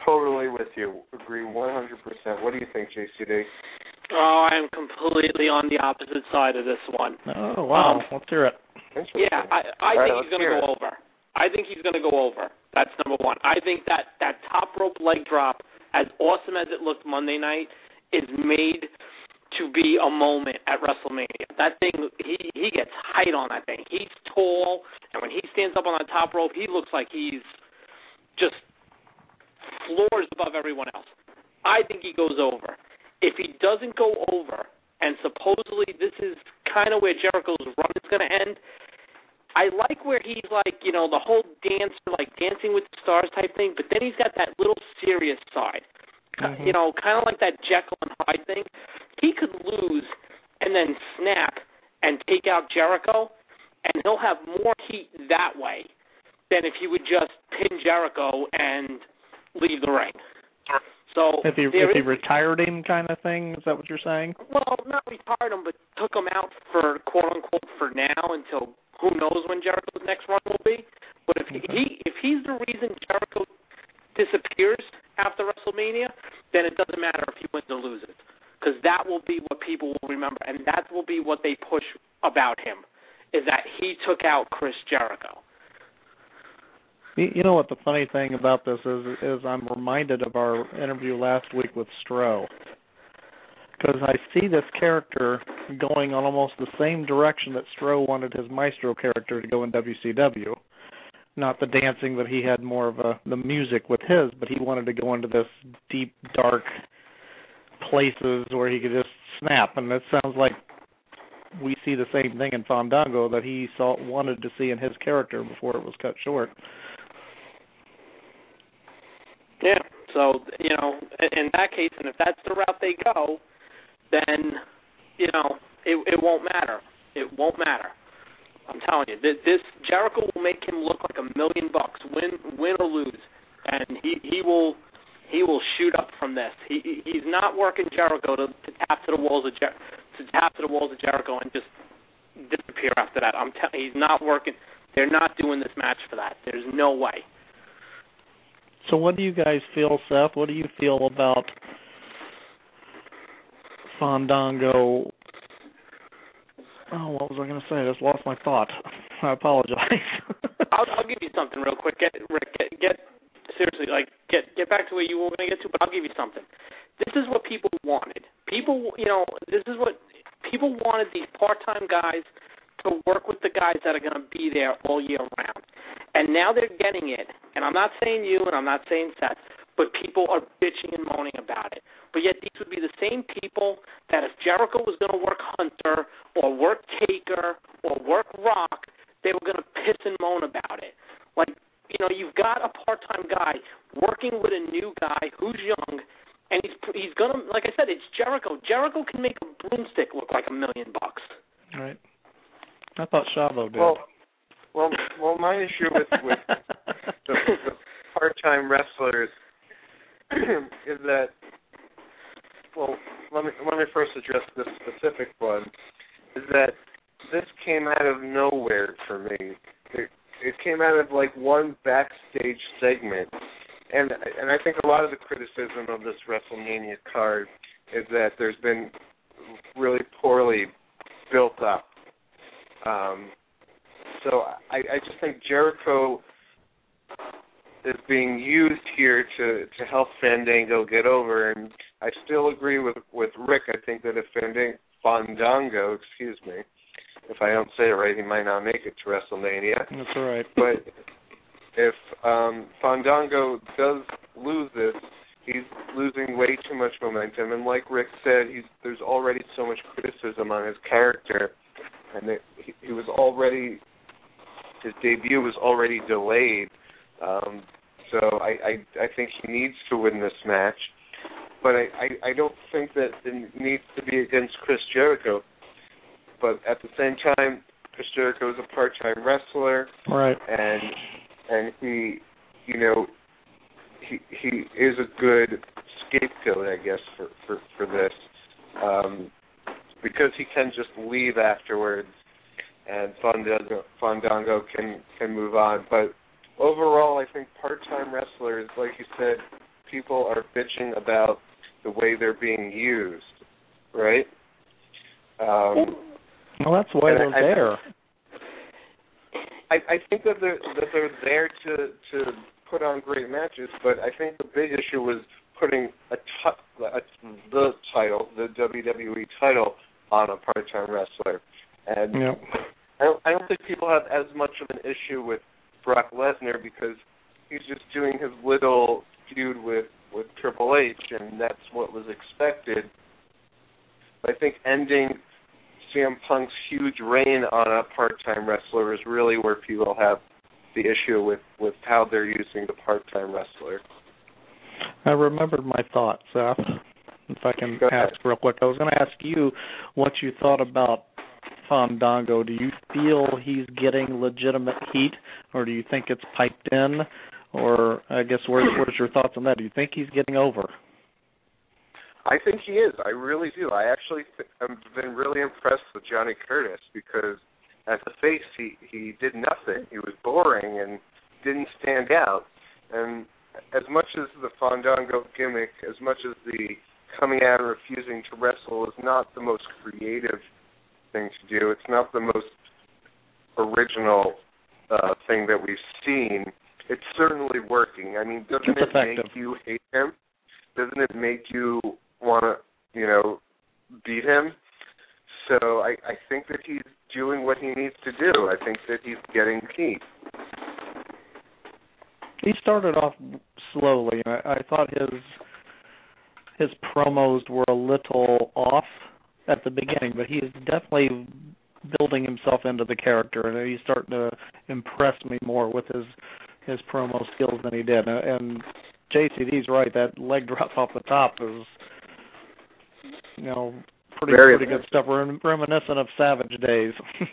totally with you. Agree 100%. What do you think, JCD? Oh, I am completely on the opposite side of this one. Oh, wow. Let's hear it. Yeah, I think he's going to go over. I think he's going to go over. That's number one. I think that top rope leg drop, as awesome as it looked Monday night, is made to be a moment at WrestleMania. That thing, he gets height on that thing. He's tall, and when he stands up on the top rope, he looks like he's just floors above everyone else. I think he goes over. If he doesn't go over, and supposedly this is kind of where Jericho's run is going to end, I like where he's like, the whole dance, like Dancing with the Stars type thing, but then he's got that little serious side. Mm-hmm. Kind of like that Jekyll and Hyde thing. He could lose and then snap and take out Jericho, and he'll have more heat that way than if he would just pin Jericho and leave the ring. So if he retired him, kind of thing, is that what you're saying? Well, not retired him, but took him out for quote unquote for now until who knows when Jericho's next run will be. But if he's the reason Jericho disappears after WrestleMania, then it doesn't matter if he wins or loses, because that will be what people will remember, and that will be what they push about him, is that he took out Chris Jericho. You know what the funny thing about this is I'm reminded of our interview last week with Stro, because I see this character going on almost the same direction that Stro wanted his Maestro character to go in WCW. Not the dancing, but he had more of the music with his, but he wanted to go into this deep, dark places where he could just snap, and it sounds like we see the same thing in Fandango that he wanted to see in his character before it was cut short. Yeah, so, in that case, and if that's the route they go, then, it won't matter. It won't matter. I'm telling you, this Jericho will make him look like $1 million, win or lose, and he will shoot up from this. He's not working Jericho to tap to the walls of Jericho and just disappear after that. He's not working. They're not doing this match for that. There's no way. So what do you guys feel, Seth? What do you feel about Fandango? Oh, what was I going to say? I just lost my thought. I apologize. I'll give you something real quick. Seriously, get back to where you were going to get to, but I'll give you something. This is what people wanted. This is what people wanted, these part-time guys to work with the guys that are going to be there all year round. And now they're getting it. And I'm not saying you and I'm not saying Seth, but people are bitching and moaning about it. But yet these would be the same people that if Jericho was going to work Hunter or work Taker or work Rock, they were going to piss and moan about it. Like, you've got a part-time guy working with a new guy who's young, and he's going to, like I said, it's Jericho. Jericho can make a broomstick look like $1 million. Right. I thought Chavo did. Well, my issue with the part-time wrestlers is that, let me first address this specific one, is that this came out of nowhere for me. It came out of like one backstage segment, and I think a lot of the criticism of this WrestleMania card is that there's been really poorly built up. So I just think Jericho is being used here to help Fandango get over, and I still agree with Rick. I think that if Fandango, if I don't say it right, he might not make it to WrestleMania. That's all right. But if Fandango does lose this, he's losing way too much momentum, and like Rick said, there's already so much criticism on his character, and his debut was already delayed. So I think he needs to win this match. But I don't think that it needs to be against Chris Jericho. But at the same time, Chris Jericho is a part-time wrestler. Right. And he is a good scapegoat, I guess, for this. Because he can just leave afterwards, and Fandango can move on. But overall, I think part-time wrestlers, like you said, people are bitching about the way they're being used, right? Well, that's why they're there. I think that they're there to put on great matches, but I think the big issue was putting the title, the WWE title, on a part-time wrestler. And yep. I don't think people have as much of an issue with Brock Lesnar because he's just doing his little feud with Triple H, and that's what was expected. But I think ending CM Punk's huge reign on a part-time wrestler is really where people have the issue with how they're using the part-time wrestler. I remembered my thought, Seth. If I can ask real quick, I was going to ask you what you thought about Fandango. Do you feel he's getting legitimate heat, or do you think it's piped in? Or I guess where's your thoughts on that? Do you think he's getting over? I think he is. I really do. I actually have been really impressed with Johnny Curtis because as a face, he did nothing. He was boring and didn't stand out. And as much as the Fandango gimmick, as much as the coming out and refusing to wrestle is not the most creative thing to do, it's not the most original thing that we've seen, it's certainly working. I mean, doesn't it make you hate him? Doesn't it make you want to, beat him? So I think that he's doing what he needs to do. I think that he's getting heat. He started off slowly. I thought his promos were a little off at the beginning, but he is definitely building himself into the character, and he's starting to impress me more with his promo skills than he did. And JCD's right, that leg drop off the top is, pretty good stuff. Reminiscent of Savage days.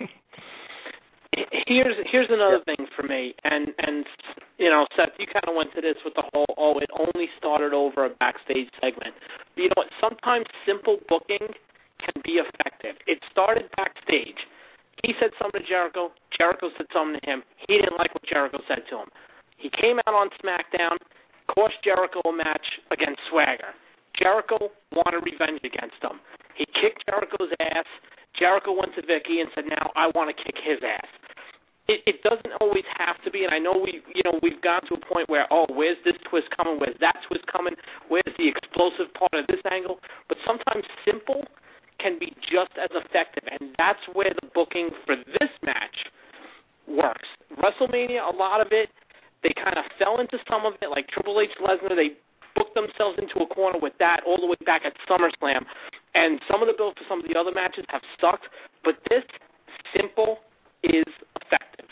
Here's another thing for me, and Seth, you kind of went to this with the whole, it only started over a backstage segment. But sometimes simple booking can be effective. It started backstage. He said something to Jericho. Jericho said something to him. He didn't like what Jericho said to him. He came out on SmackDown, cost Jericho a match against Swagger. Jericho wanted revenge against him. He kicked Jericho's ass. Jericho went to Vicky and said, now I want to kick his ass. It doesn't always have to be, and I know we've gotten to a point where, where's this twist coming? Where's that twist coming? Where's the explosive part of this angle? But sometimes simple can be just as effective, and that's where the booking for this match works. WrestleMania, a lot of it, they kind of fell into some of it, like Triple H, Lesnar, they booked themselves into a corner with that all the way back at SummerSlam, and some of the build for some of the other matches have sucked, but this simple is effective.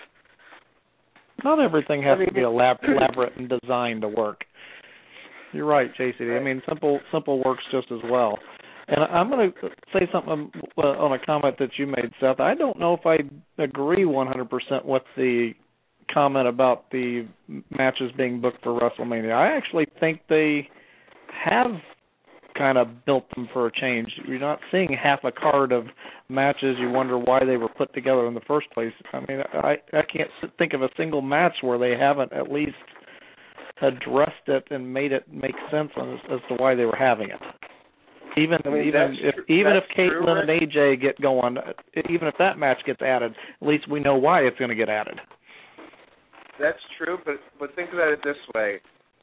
Not everything has to be elaborate and designed to work. You're right, JCD. I mean, simple works just as well. And I'm going to say something on a comment that you made, Seth. I don't know if I agree 100% with the comment about the matches being booked for WrestleMania. I actually think they have kind of built them for a change. You're not seeing half a card of matches. You wonder why they were put together in the first place. I mean, I can't think of a single match where they haven't at least addressed it and made it make sense as to why they were having it. Even if Caitlyn and AJ get going, even if that match gets added, at least we know why it's going to get added. That's true, but think about it this way.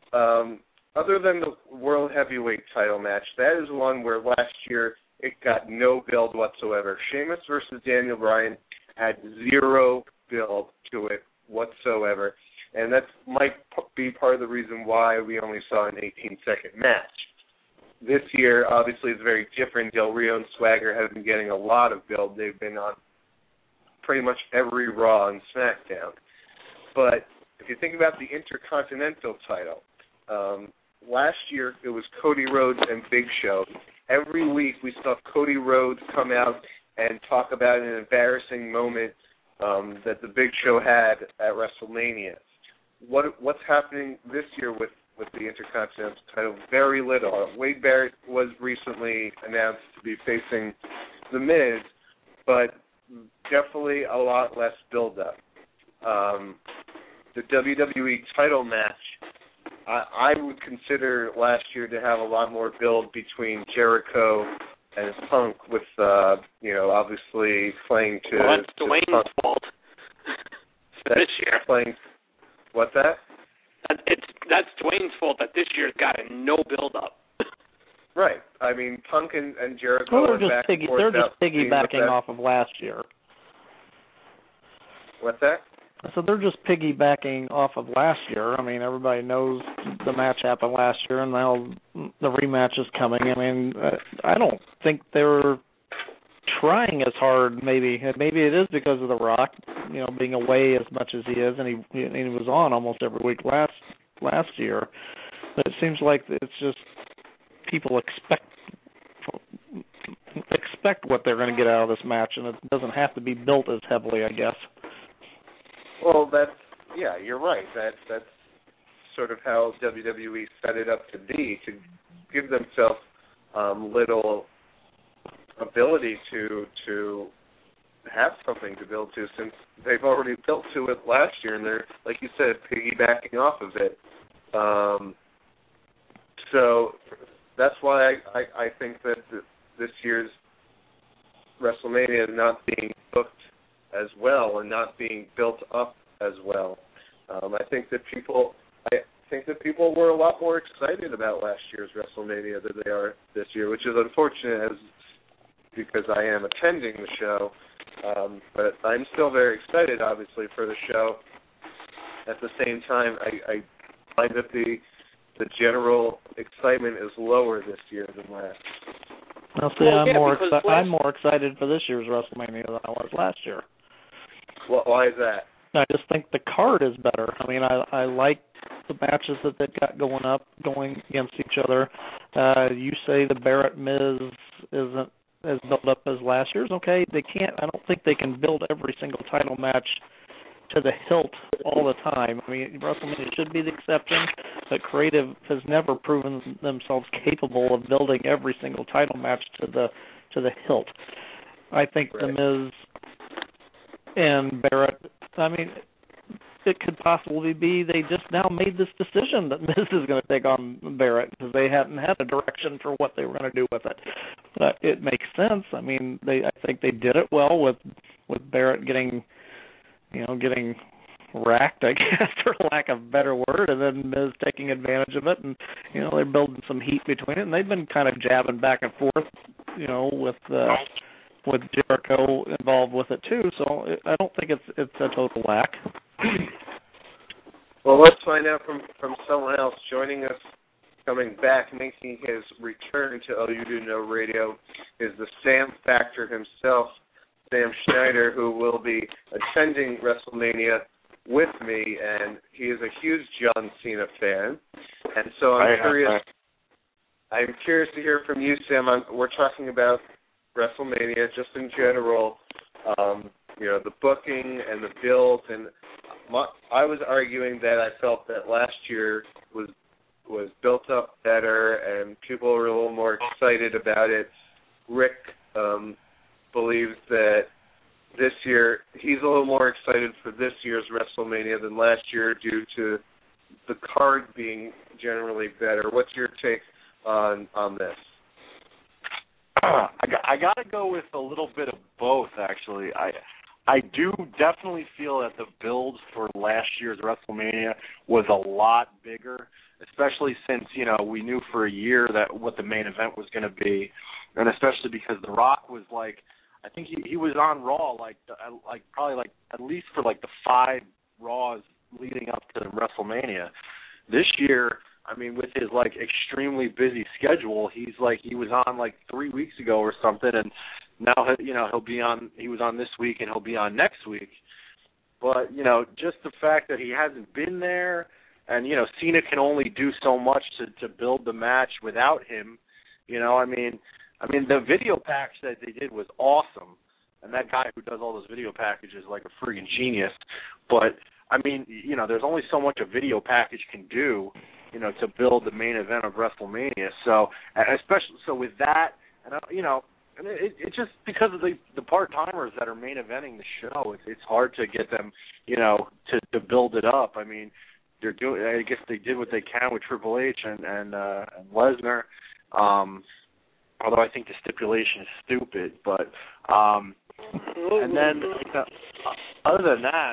Other than the World Heavyweight title match, that is one where last year it got no build whatsoever. Sheamus versus Daniel Bryan had zero build to it whatsoever, and that might be part of the reason why we only saw an 18-second match. This year, obviously, is very different. Del Rio and Swagger have been getting a lot of build. They've been on pretty much every Raw and SmackDown. But if you think about the Intercontinental title, last year it was Cody Rhodes and Big Show. Every week we saw Cody Rhodes come out and talk about an embarrassing moment that the Big Show had at WrestleMania. What's happening this year with the Intercontinental title? Very little. Wade Barrett was recently announced to be facing The Miz, but definitely a lot less build-up. The WWE title match I would consider last year to have a lot more build between Jericho and Punk, with obviously playing to. Well, that's Dwayne's fault. This year. Playing. What's that? That's Dwayne's fault that this year's got no build up. Right. I mean, Punk and Jericho. Well, they're just piggybacking off of last year. What's that? So they're just piggybacking off of last year. I mean, everybody knows the match happened last year, and now the rematch is coming. I mean, I don't think they're trying as hard. Maybe it is because of The Rock, being away as much as he is, and he was on almost every week last year. But it seems like it's just people expect what they're going to get out of this match, and it doesn't have to be built as heavily, I guess. Well, you're right. That's sort of how WWE set it up to be, to give themselves little ability to have something to build to, since they've already built to it last year, and they're, like you said, piggybacking off of it. So that's why I think that this year's WrestleMania is not being booked as well and not being built up as well. I think that people were a lot more excited about last year's WrestleMania than they are this year, which is unfortunate, because I am attending the show. But I'm still very excited, obviously, for the show. At the same time, I find that the general excitement is lower this year than last. Well, see, I'm more excited for this year's WrestleMania than I was last year. Well, why is that? I just think the card is better. I mean, I like the matches that they've got going against each other. You say the Barrett Miz isn't as built up as last year's. Okay, I don't think they can build every single title match to the hilt all the time. I mean, WrestleMania should be the exception, but Creative has never proven themselves capable of building every single title match to the hilt. I think The Miz and Barrett, I mean, it could possibly be they just now made this decision that Miz is going to take on Barrett because they hadn't had a direction for what they were going to do with it. But it makes sense. I mean, I think they did it well with Barrett getting racked, I guess, for lack of a better word, and then Miz taking advantage of it, and they're building some heat between it, and they've been kind of jabbing back and forth, with Jericho involved with it too. So I don't think it's a total lack. Well, let's find out from someone else joining us. Coming back, making his return to Oh You Didn't Know Radio, is the Sam Factor himself, Sam Schneider, who will be attending WrestleMania with me, and he is a huge John Cena fan. And so I'm curious to hear from you, Sam. We're talking about WrestleMania just in general, the booking and the build. And I was arguing that I felt that last year was built up better and people were a little more excited about it. Rick believes that this year he's a little more excited for this year's WrestleMania than last year due to the card being generally better. What's your take on this? I got to go with a little bit of both, actually. I do definitely feel that the build for last year's WrestleMania was a lot bigger, especially since, we knew for a year that what the main event was going to be, and especially because The Rock was I think he was on Raw probably at least for the 5 Raws leading up to WrestleMania. This year, I mean, with his extremely busy schedule, he was on 3 weeks ago or something, and now he'll be on. He was on this week, and he'll be on next week. But just the fact that he hasn't been there, and Cena can only do so much to build the match without him. I mean, the video package that they did was awesome, and that guy who does all those video packages is a friggin' genius. But I mean, there's only so much a video package can do, to build the main event of WrestleMania. So, especially with that, and and it's just because of the part-timers that are main eventing the show, it's hard to get them, to build it up. I mean, they're doing. I guess they did what they can with Triple H and Lesnar. Although I think the stipulation is stupid, but and then other than that,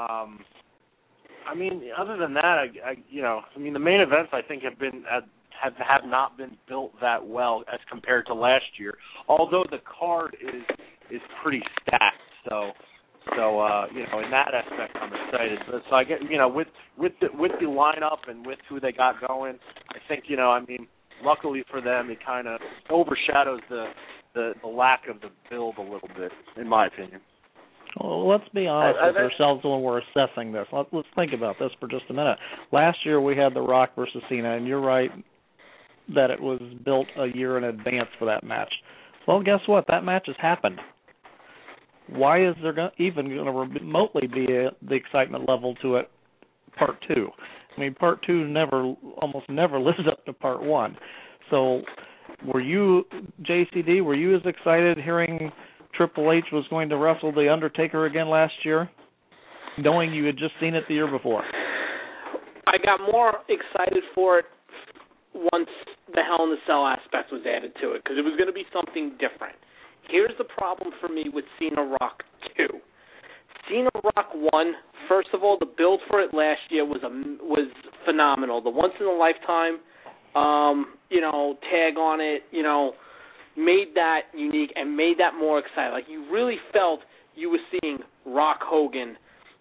the main events I think have not been built that well as compared to last year. Although the card is pretty stacked, so in that aspect I'm excited. So I get with the lineup and with who they got going, I think luckily for them, it kind of overshadows the lack of the build a little bit, in my opinion. Well, let's be honest with ourselves when we're assessing this. Let's think about this for just a minute. Last year we had The Rock versus Cena, and you're right that it was built a year in advance for that match. Well, guess what? That match has happened. Why is there even going to remotely be the excitement level to it? Part 2. I mean, Part 2 almost never lives up to Part 1. So, were you, JCD, were you as excited hearing Triple H was going to wrestle The Undertaker again last year, knowing you had just seen it the year before? I got more excited for it once the Hell in a Cell aspect was added to it, because it was going to be something different. Here's the problem for me with Cena Rock 2. Cena Rock 1, first of all, the build for it last year was phenomenal. The once-in-a-lifetime, tag on it, made that unique and made that more exciting. Like, you really felt you were seeing Rock Hogan,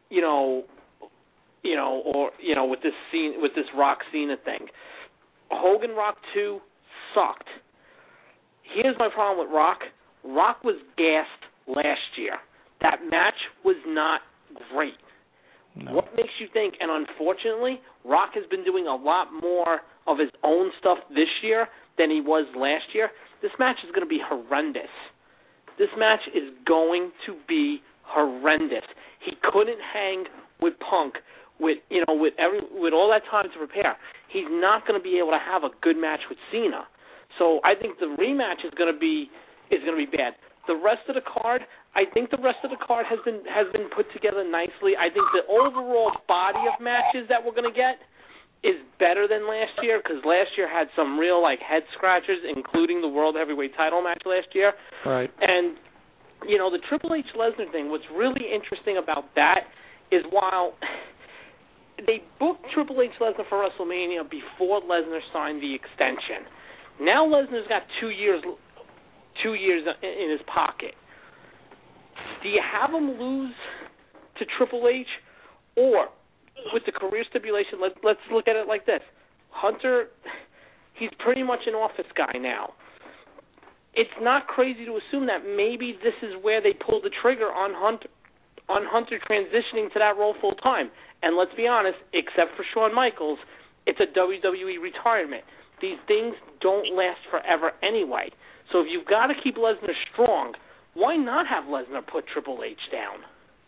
with this scene, with this Rock Cena thing. Hogan Rock 2 sucked. Here's my problem with Rock. Rock was gassed last year. That match was not great. No. What makes you think, and unfortunately, Rock has been doing a lot more of his own stuff this year than he was last year. This match is going to be horrendous. This match is going to be horrendous. He couldn't hang with Punk with all that time to prepare. He's not going to be able to have a good match with Cena. So I think the rematch is going to be bad. The rest of the card, I think the rest of the card has been put together nicely. I think the overall body of matches that we're going to get is better than last year, because last year had some real head scratchers, including the World Heavyweight title match last year. Right. And the Triple H Lesnar thing, what's really interesting about that is while they booked Triple H Lesnar for WrestleMania before Lesnar signed the extension, now Lesnar's got 2 years in his pocket. Do you have him lose to Triple H, or with the career stipulation? Let's look at it like this: Hunter, he's pretty much an office guy now. It's not crazy to assume that maybe this is where they pull the trigger on Hunter transitioning to that role full time. And let's be honest, except for Shawn Michaels, it's a WWE retirement. These things don't last forever anyway. So if you've got to keep Lesnar strong, why not have Lesnar put Triple H down?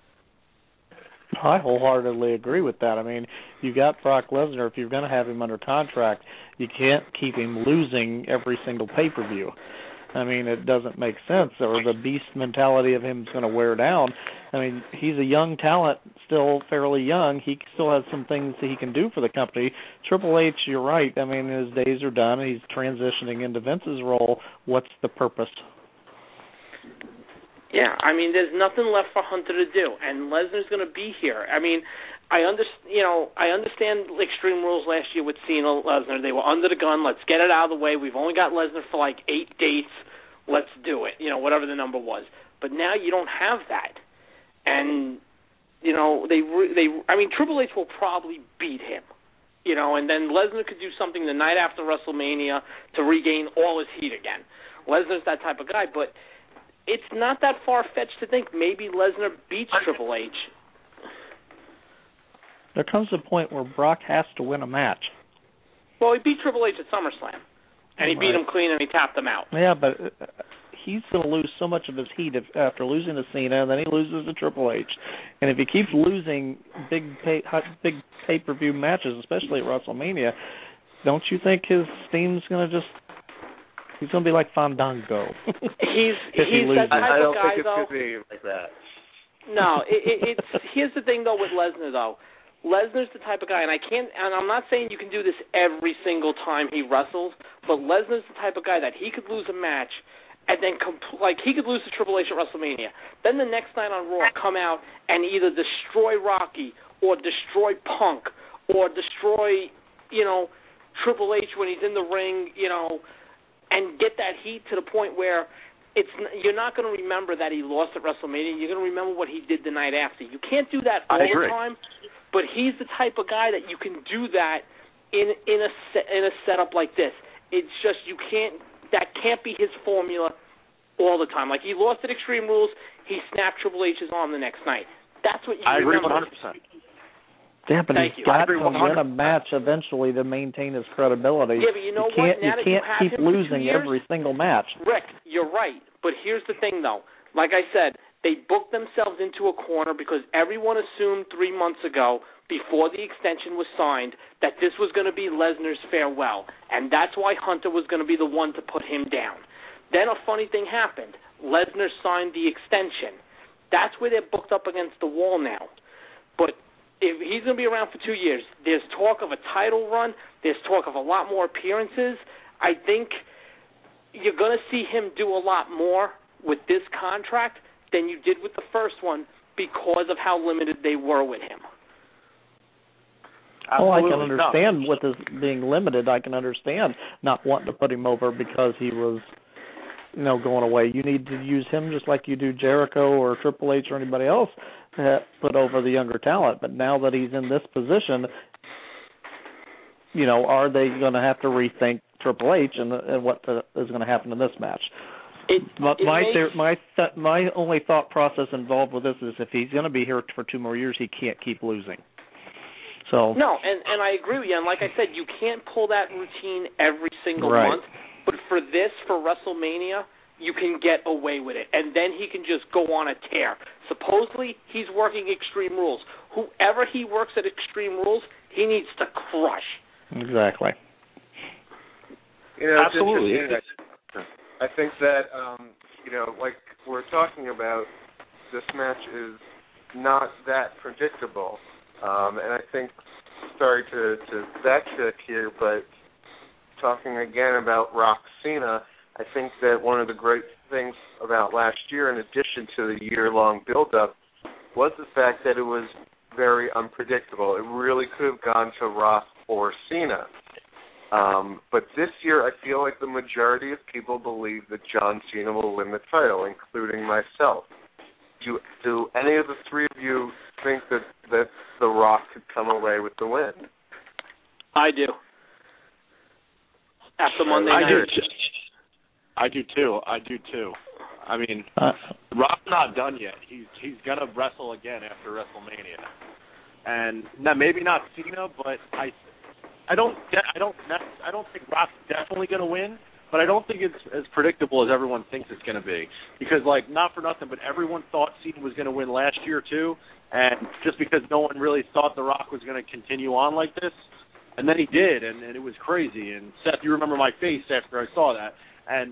I wholeheartedly agree with that. I mean, you got Brock Lesnar. If you're going to have him under contract, you can't keep him losing every single pay-per-view. I mean, it doesn't make sense. Or the beast mentality of him is going to wear down. I mean, he's a young talent, still fairly young. He still has some things that he can do for the company. Triple H, you're right. I mean, his days are done. He's transitioning into Vince's role. What's the purpose? Yeah, I mean, there's nothing left for Hunter to do, and Lesnar's going to be here. I mean, I understand Extreme Rules last year with Cena, Lesnar. They were under the gun. Let's get it out of the way. We've only got Lesnar for 8 dates. Let's do it. Whatever the number was. But now you don't have that, and Triple H will probably beat him. And then Lesnar could do something the night after WrestleMania to regain all his heat again. Lesnar's that type of guy, but it's not that far-fetched to think maybe Lesnar beats Triple H. There comes a point where Brock has to win a match. Well, he beat Triple H at SummerSlam, and he beat him clean, and he tapped him out. Yeah, but he's going to lose so much of his heat after losing to Cena, and then he loses to Triple H. And if he keeps losing big pay-per-view matches, especially at WrestleMania, don't you think his steam's going to just... He's going to be like Fandango. He's that type I don't of guy, think it's though. going to be like that. No, it's here's the thing, though, with Lesnar, though. Lesnar's the type of guy, and I'm not saying you can do this every single time he wrestles, but Lesnar's the type of guy that he could lose a match, and then he could lose to Triple H at WrestleMania. Then the next night on Raw, come out and either destroy Rocky or destroy Punk or destroy, Triple H when he's in the ring, and get that heat to the point where you're not going to remember that he lost at WrestleMania. You're going to remember what he did the night after. You can't do that all the time, but he's the type of guy that you can do that in a setup like this. It's just that can't be his formula all the time. Like he lost at Extreme Rules, he snapped Triple H's arm the next night. That's what you remember. I agree 100%. Yeah, but he's got to win a match eventually to maintain his credibility. Yeah, but you know what? You can't keep losing every single match. Rick, you're right. But here's the thing, though. Like I said, they booked themselves into a corner because everyone assumed 3 months ago, before the extension was signed, that this was going to be Lesnar's farewell. And that's why Hunter was going to be the one to put him down. Then a funny thing happened. Lesnar signed the extension. That's where they're booked up against the wall now. But if he's going to be around for 2 years, there's talk of a title run. There's talk of a lot more appearances. I think you're going to see him do a lot more with this contract than you did with the first one because of how limited they were with him. Well, I can understand with his being limited. I can understand not wanting to put him over because he was, going away. You need to use him just like you do Jericho or Triple H or anybody else to put over the younger talent. But now that he's in this position, are they going to have to rethink Triple H and what is going to happen in this match? My only thought process involved with this is if he's going to be here for 2 more years, he can't keep losing. So no, and I agree with you. And like I said, you can't pull that routine every single month. But for WrestleMania, you can get away with it. And then he can just go on a tear. Supposedly, he's working Extreme Rules. Whoever he works at Extreme Rules, he needs to crush. Exactly. Absolutely. I think that, like we're talking about, this match is not that predictable. And I think, sorry to backtrack here, but talking again about Rock Cena, I think that one of the great things about last year, in addition to the year-long build-up, was the fact that it was very unpredictable. It really could have gone to Rock or Cena. But this year, I feel like the majority of people believe that John Cena will win the title, including myself. Do any of the three of you think that The Rock could come away with the win? I do. After Monday night. I do too. I mean, Rock's not done yet. He's gonna wrestle again after WrestleMania, and now maybe not Cena, but I don't think Rock's definitely gonna win. But I don't think it's as predictable as everyone thinks it's going to be. Because, not for nothing, but everyone thought Cena was going to win last year, too. And just because no one really thought The Rock was going to continue on like this. And then he did, and it was crazy. And, Seth, you remember my face after I saw that. And,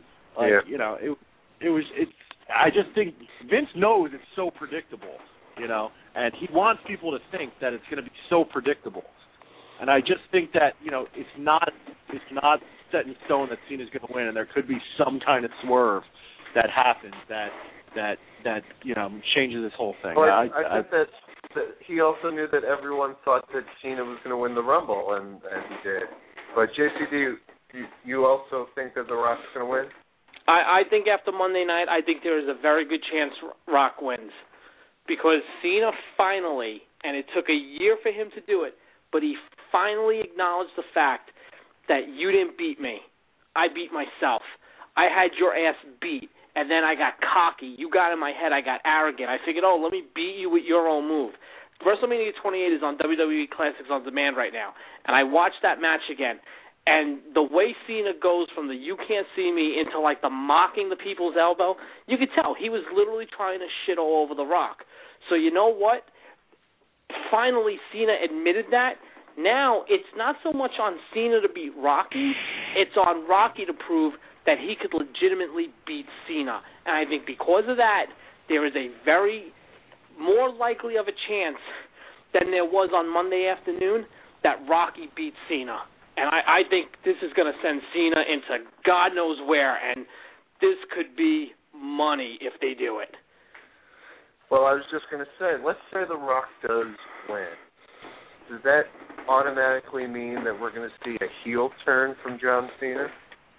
I just think Vince knows it's so predictable, And he wants people to think that it's going to be so predictable. And I just think that, it's not set in stone that Cena's going to win, and there could be some kind of swerve that happens that changes this whole thing. Well, I think that he also knew that everyone thought that Cena was going to win the Rumble, and he did. But JCD, you also think that The Rock's going to win? I think after Monday night, I think there is a very good chance Rock wins. Because Cena finally, and it took a year for him to do it, but he finally acknowledged the fact that you didn't beat me. I beat myself. I had your ass beat, and then I got cocky. You got in my head. I got arrogant. I figured, let me beat you with your own move. WrestleMania 28 is on WWE Classics on Demand right now, and I watched that match again. And the way Cena goes from the you can't see me into the mocking the people's elbow, you could tell he was literally trying to shit all over The Rock. So you know what? Finally, Cena admitted that. Now, it's not so much on Cena to beat Rocky, it's on Rocky to prove that he could legitimately beat Cena. And I think because of that, there is a very more likely of a chance than there was on Monday afternoon that Rocky beat Cena. And I think this is going to send Cena into God knows where, and this could be money if they do it. Well, I was just going to say, let's say The Rock does win. Does that automatically mean that we're going to see a heel turn from John Cena?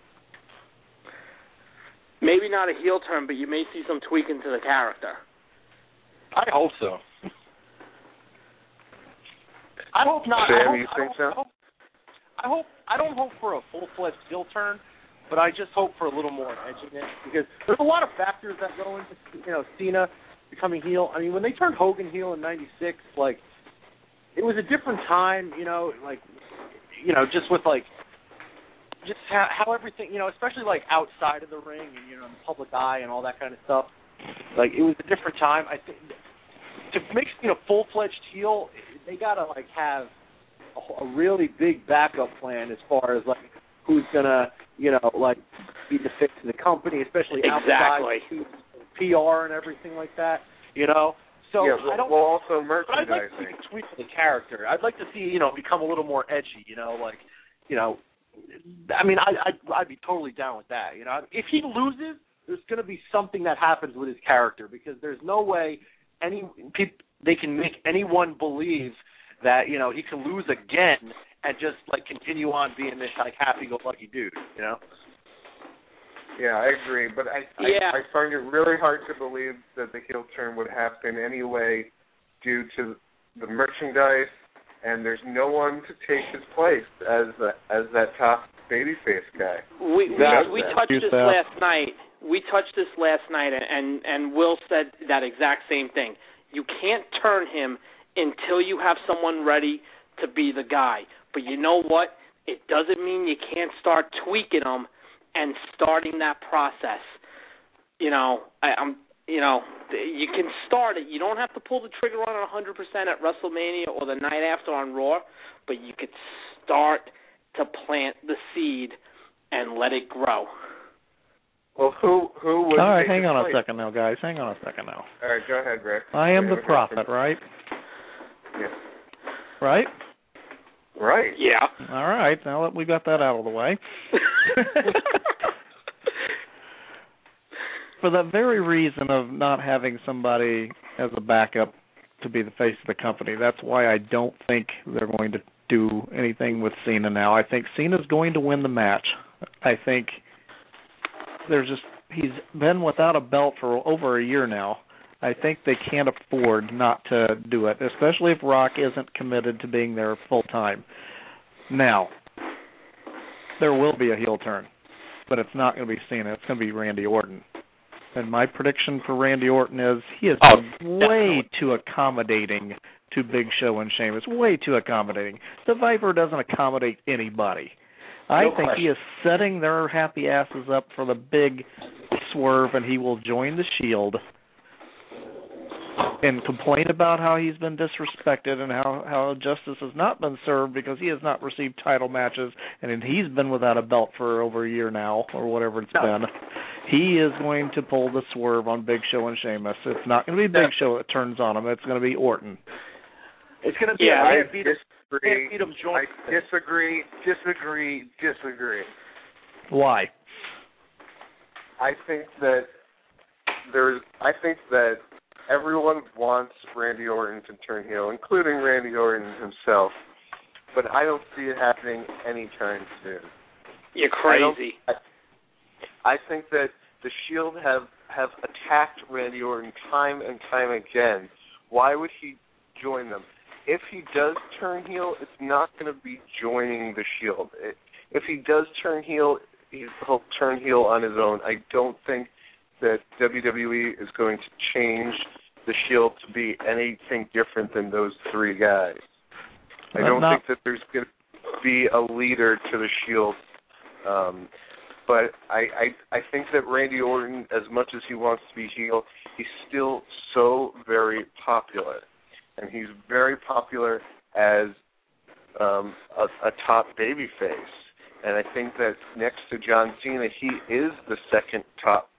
Maybe not a heel turn, but you may see some tweaking to the character. I hope so. I hope not. Sam, you think so? I don't hope for a full-fledged heel turn, but I just hope for a little more edginess, because there's a lot of factors that go into, Cena becoming heel. I mean, when they turned Hogan heel in '96, like, it was a different time, just with, just how everything, especially, outside of the ring and, in the public eye and all that kind of stuff. Like, it was a different time. I think to make, full-fledged heel, they got to, have a really big backup plan as far as, who's going to, be the face of the company, especially outside PR and everything like that, So yeah, I don't. Well, also But I'd like to see a tweak of the character. I'd like to see, become a little more edgy, I mean, I'd be totally down with that. If he loses, there's going to be something that happens with his character, because there's no way they can make anyone believe that he can lose again and just continue on being this happy-go-lucky dude. Yeah, I agree, but I find it really hard to believe that the heel turn would happen anyway due to the merchandise, and there's no one to take his place as that top babyface guy. We touched this last night. We touched this last night, and Will said that exact same thing. You can't turn him until you have someone ready to be the guy. But you know what? It doesn't mean you can't start tweaking him and starting that process. You can start it. You don't have to pull the trigger on it 100% at WrestleMania or the night after on Raw, but you could start to plant the seed and let it grow. Well, who would? All right, hang on a second now, guys. Hang on a second now. All right, go ahead, Rick. I am the prophet, right? Yeah. Right? Right. Yeah. All right, now that we got that out of the way. For the very reason of not having somebody as a backup to be the face of the company, that's why I don't think they're going to do anything with Cena now. I think Cena's going to win the match. I think he's been without a belt for over a year now. I think they can't afford not to do it, especially if Rock isn't committed to being there full time. Now, there will be a heel turn, but it's not going to be Cena. It's going to be Randy Orton. And my prediction for Randy Orton is he is way too accommodating to Big Show and Sheamus. Way too accommodating. The Viper doesn't accommodate anybody. I think he is setting their happy asses up for the big swerve, and he will join the Shield and complain about how he's been disrespected and how justice has not been served because he has not received title matches, and he's been without a belt for over a year now, or whatever it's been. He is going to pull the swerve on Big Show and Sheamus. It's not going to be Big Show that turns on him. It's going to be Orton. It's going to be I disagree. Why? I think that everyone wants Randy Orton to turn heel, including Randy Orton himself, but I don't see it happening anytime soon. You're crazy. I think that the Shield have attacked Randy Orton time and time again. Why would he join them? If he does turn heel, it's not going to be joining the Shield. If he does turn heel, he'll turn heel on his own. I don't think that WWE is going to change the Shield to be anything different than those three guys. I don't think that there's going to be a leader to the Shield. But I think that Randy Orton, as much as he wants to be heel, he's still so very popular. And he's very popular as a top babyface. And I think that next to John Cena, he is the second top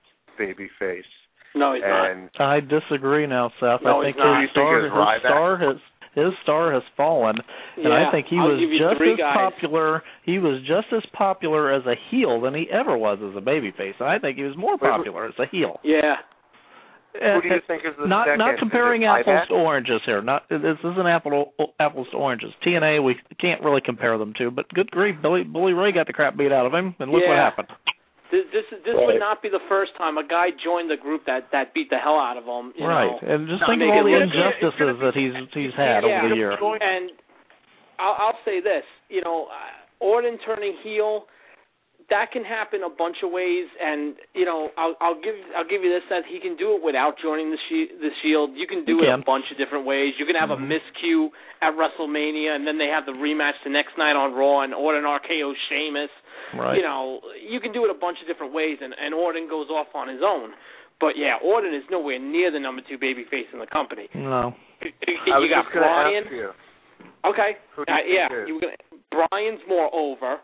babyface. No, he's not. I disagree now, Seth. No, I think his his star has fallen, and I think he was just as popular. He was just as popular as a heel than he ever was as a babyface. I think he was more popular as a heel. Yeah. Who do you think is the second? Not comparing apples to oranges here. This isn't apples to oranges. TNA we can't really compare them to, but good grief, Bully Ray got the crap beat out of him, and look what happened. This would not be the first time a guy joined the group that beat the hell out of him. You know? And just think of all the injustices that he's had over the year. And I'll say this, you know, Orton turning heel, that can happen a bunch of ways, and you know, I'll give you this, that he can do it without joining the Shield. You can do it a bunch of different ways. You can have a miscue at WrestleMania, and then they have the rematch the next night on Raw, and Orton RKO Sheamus. Right. You know, you can do it a bunch of different ways, and Orton goes off on his own. But yeah, Orton is nowhere near the number 2 babyface in the company. No. You got Bryan. Ask you. Okay. Bryan's more over.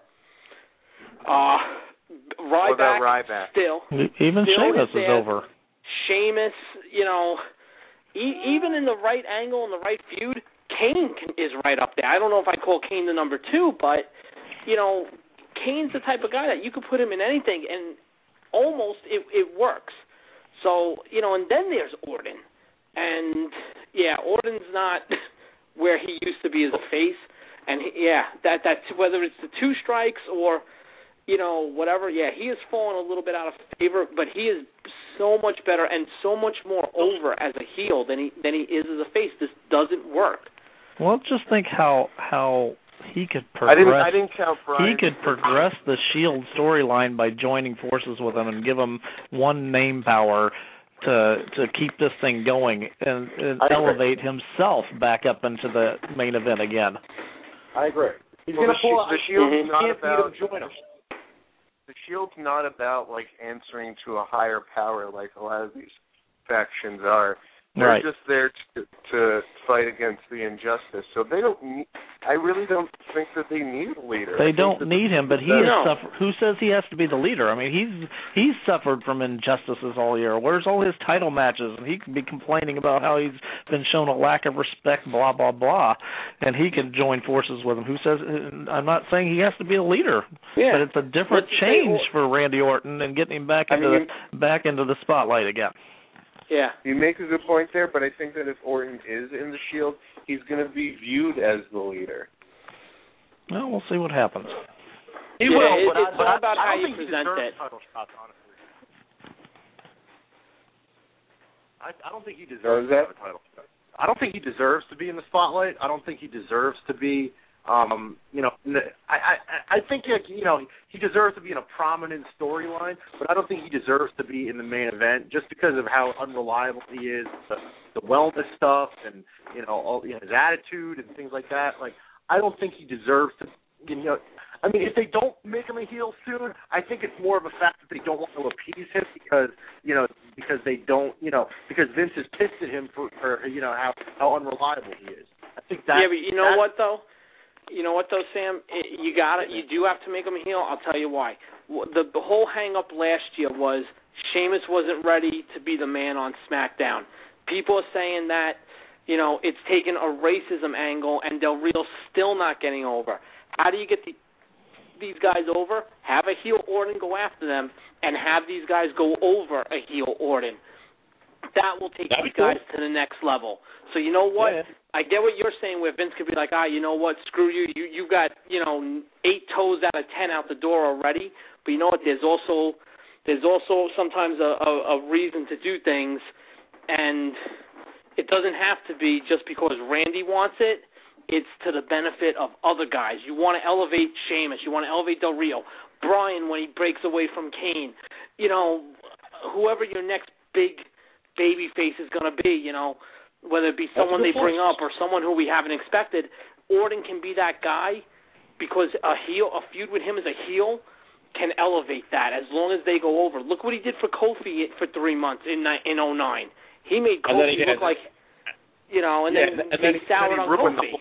Ryback still. Even Sheamus is over. Sheamus, you know, even in the right angle and the right feud, Kane is right up there. I don't know if I call Kane the number 2, but you know, Kane's the type of guy that you could put him in anything, and almost it works. So, you know, and then there's Orton. And, yeah, Orton's not where he used to be as a face. And, that's whether it's the 2 strikes or, you know, whatever, he has fallen a little bit out of favor, but he is so much better and so much more over as a heel than he is as a face. This doesn't work. Well, just think how he could progress. I didn't count Bryan. He could progress the Shield storyline by joining forces with him and give him one name power to keep this thing going and elevate himself back up into the main event again. I agree. He's going to pull out. The Shield's not about join him. The Shield's not about like answering to a higher power like a lot of these factions are. They're just there to fight against the injustice. So they don't. I really don't think that they need a leader. They don't need him, but he has suffered. Who says he has to be the leader? I mean, he's suffered from injustices all year. Where's all his title matches? And he can be complaining about how he's been shown a lack of respect, blah blah blah. And he can join forces with him. Who says? I'm not saying he has to be a leader, but it's a different change for Randy Orton and getting him back into the spotlight again. Yeah. You make a good point there, but I think that if Orton is in the Shield, he's going to be viewed as the leader. Well, we'll see what happens. He will, but it's all about how you present it. I don't think he deserves a title shot. I don't think he deserves to be in the spotlight. I don't think he deserves to be, I think, he deserves to be in a prominent storyline, but I don't think he deserves to be in the main event just because of how unreliable he is, the wellness stuff, and his attitude and things like that. Like, I don't think he deserves to. I mean, if they don't make him a heel soon, I think it's more of a fact that they don't want to appease him because they don't, because Vince is pissed at him for how unreliable he is. I think that. Yeah, but you know what though, Sam? You do have to make him a heel. I'll tell you why. The whole hang-up last year was Sheamus wasn't ready to be the man on SmackDown. People are saying that, it's taken a racism angle and Del Rio's still not getting over. How do you get these guys over? Have a heel Orton go after them and have these guys go over a heel Orton. That will take these guys to the next level. So you know what? Yeah. I get what you're saying where Vince could be like, you know what, screw you. You've got, 8 toes out of 10 out the door already. But you know what, there's also sometimes a reason to do things, and it doesn't have to be just because Randy wants it. It's to the benefit of other guys. You want to elevate Sheamus. You want to elevate Del Rio. Bryan when he breaks away from Kane. Whoever your next big baby face is going to be, whether it be someone they bring up or someone who we haven't expected, Orton can be that guy because a feud with him as a heel can elevate that as long as they go over. Look what he did for Kofi for 3 months in 2009. He made Kofi look like, and then they soured on Kofi.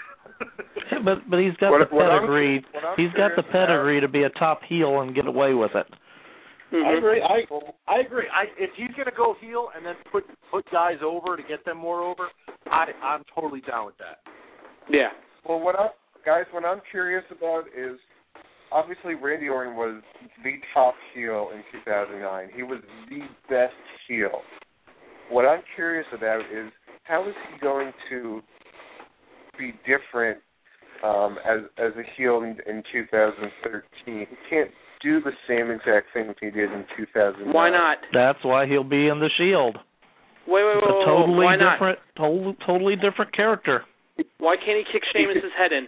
but he's got the pedigree. He's got the pedigree to be a top heel and get away with it. Mm-hmm. I agree. If he's going to go heel and then put guys over to get them more over, I'm totally down with that. Yeah. Well, what I'm curious about is, obviously Randy Orton was the top heel in 2009. He was the best heel. What I'm curious about is, how is he going to be different as a heel in 2013? He can't do the same exact things he did in 2009. Why not? That's why he'll be in the Shield. Wait, a totally why different, totally different character. Why can't he kick Sheamus' head in?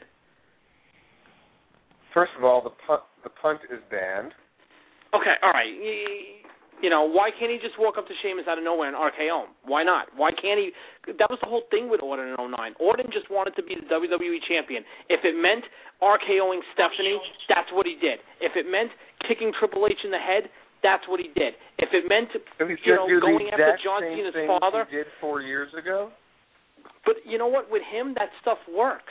First of all, the punt is banned. Okay, all right. You know, why can't he just walk up to Sheamus out of nowhere and RKO him? Why not? Why can't he? That was the whole thing with Orton in 2009. Orton just wanted to be the WWE champion. If it meant RKOing Stephanie, that's what he did. If it meant kicking Triple H in the head, that's what he did. If it meant, going after John Cena's father. He did 4 years ago. But you know what? With him, that stuff works.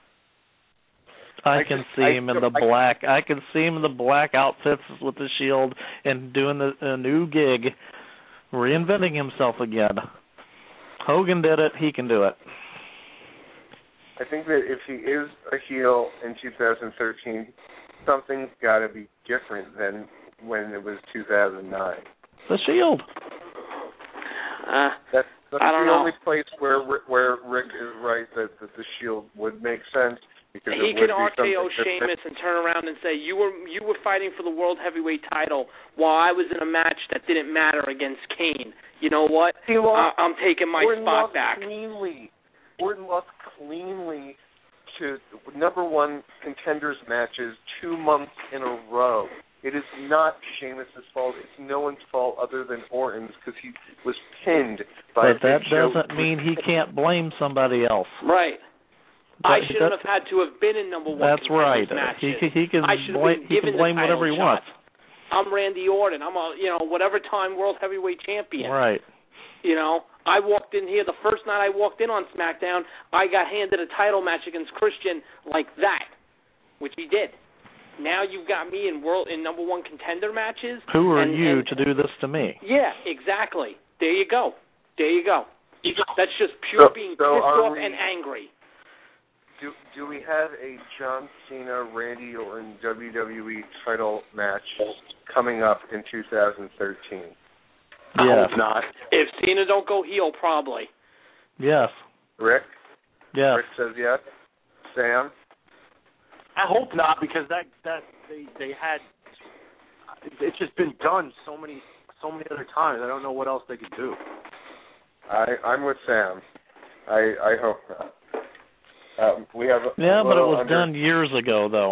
I can see him in the black. I can see him in the black outfits with the Shield and doing a new gig, reinventing himself again. Hogan did it. He can do it. I think that if he is a heel in 2013, something's got to be different than when it was 2009. The Shield. That's I don't the know. only place where Rick is right that the Shield would make sense. He could RKO Sheamus and turn around and say, you were fighting for the World Heavyweight title while I was in a match that didn't matter against Kane. You know what? I'm taking my spot back. Orton lost cleanly to #1 contenders matches 2 months in a row. It is not Sheamus' fault. It's no one's fault other than Orton's because he was pinned by But that doesn't mean he can't blame somebody else. Right. I shouldn't have had to have been in #1. That's right. Matches. He can blame whatever he wants. I'm Randy Orton. I'm whatever time World Heavyweight Champion. Right. You know, I walked in here the first night I walked in on SmackDown. I got handed a title match against Christian like that, which he did. Now you've got me in #1 contender matches. Who are you to do this to me? Yeah, exactly. There you go. That's just pure being pissed off and angry. Do we have a John Cena, Randy Orton WWE title match coming up in 2013? Yes. I hope not. If Cena don't go heel, probably. Yes. Rick? Yes. Rick says yes. Sam? I hope not, because they had, it's just been done so many other times. I don't know what else they could do. I'm with Sam. I hope not. We have but it was done years ago, though.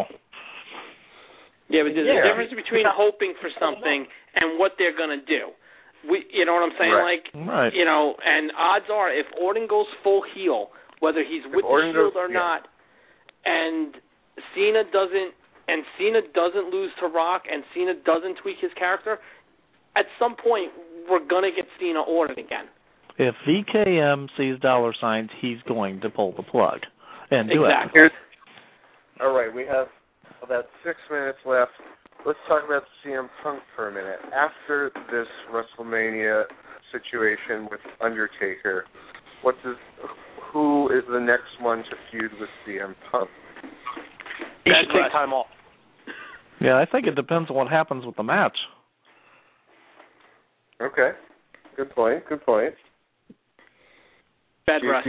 Yeah, but there's a difference between hoping for something and what they're going to do. You know what I'm saying? Right. You know, and odds are, if Orton goes full heel, whether he's with the Shield or not, and Cena doesn't lose to Rock, and Cena doesn't tweak his character, at some point we're going to get Cena Orton again. If VKM sees $, he's going to pull the plug and do it. All right, we have about 6 minutes left. Let's talk about CM Punk for a minute. After this WrestleMania situation with Undertaker, who is the next one to feud with CM Punk? He should take time off. Yeah, I think it depends on what happens with the match. Okay. Good point. Bad rest.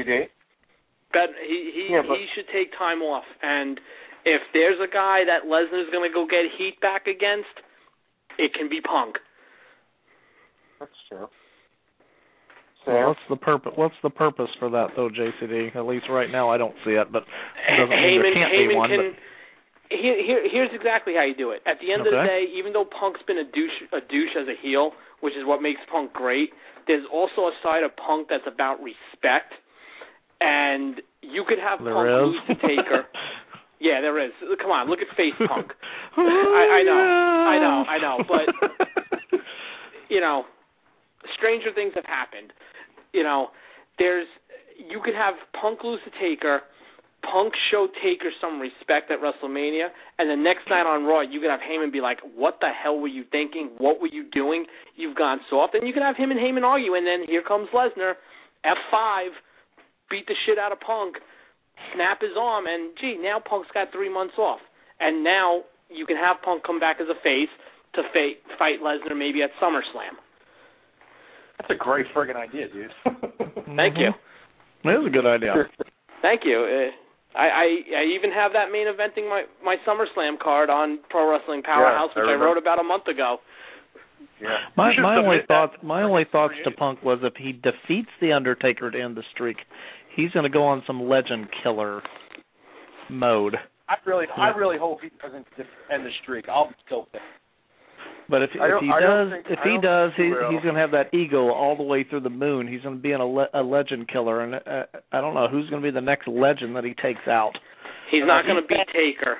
He should take time off, and if there's a guy that Lesnar's going to go get heat back against, it can be Punk. That's true. Well, what's the purpose for that, though, JCD? At least right now, I don't see it, but it doesn't mean there can't be one. Here's exactly how you do it. At the end of the day, even though Punk's been a douche as a heel, which is what makes Punk great, there's also a side of Punk that's about respect, and you could have Punk lose to Taker. Yeah, there is. Come on, look at face Punk. I know, but you know, stranger things have happened. You know, you could have Punk lose to Taker, Punk show Taker some respect at WrestleMania, and the next night on Raw, you could have Heyman be like, what the hell were you thinking? What were you doing? You've gone soft. And you could have him and Heyman argue, and then here comes Lesnar, F5, beat the shit out of Punk, snap his arm, and, now Punk's got 3 months off. And now you can have Punk come back as a face to fight Lesnar maybe at SummerSlam. That's a great friggin' idea, dude. Thank you. That is a good idea. Thank you. I even have that main eventing my SummerSlam card on Pro Wrestling Powerhouse, which I wrote about a month ago. Yeah. My only thoughts to Punk was if he defeats the Undertaker to end the streak, he's going to go on some legend killer mode. I really hope he doesn't end the streak. I'll be so pissed. But if he does, he's going to have that ego all the way through the moon. He's going to be a legend killer, and I don't know who's going to be the next legend that he takes out. He's not going to beat Taker.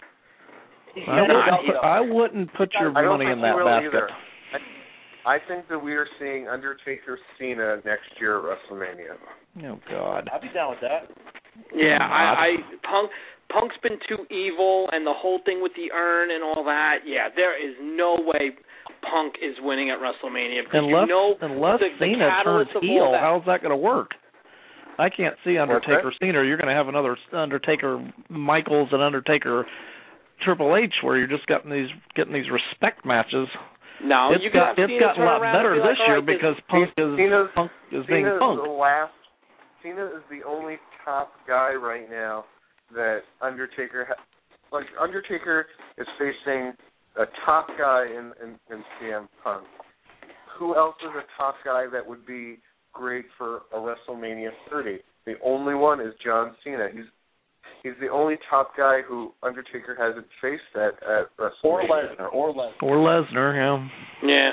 I wouldn't put your money in that basket. Either. I think that we are seeing Undertaker Cena next year at WrestleMania. Oh God, I'd be down with that. Yeah, Punk's been too evil, and the whole thing with the urn and all that. Yeah, there is no way Punk is winning at WrestleMania. Unless Cena turns heel, how's that going to work? I can't see Undertaker Cena. You're going to have another Undertaker Michaels and Undertaker Triple H where you're just getting these respect matches. No, it's gotten a lot better this year because Punk is being Punk. Cena is the only top guy right now that Undertaker Undertaker is facing a top guy in CM Punk. Who else is a top guy that would be great for a WrestleMania 30? The only one is John Cena. He's the only top guy who Undertaker hasn't faced at WrestleMania. Or Lesnar, yeah. Yeah.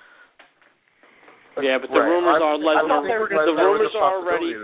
Yeah, but the rumors are Lesnar. The rumors are already.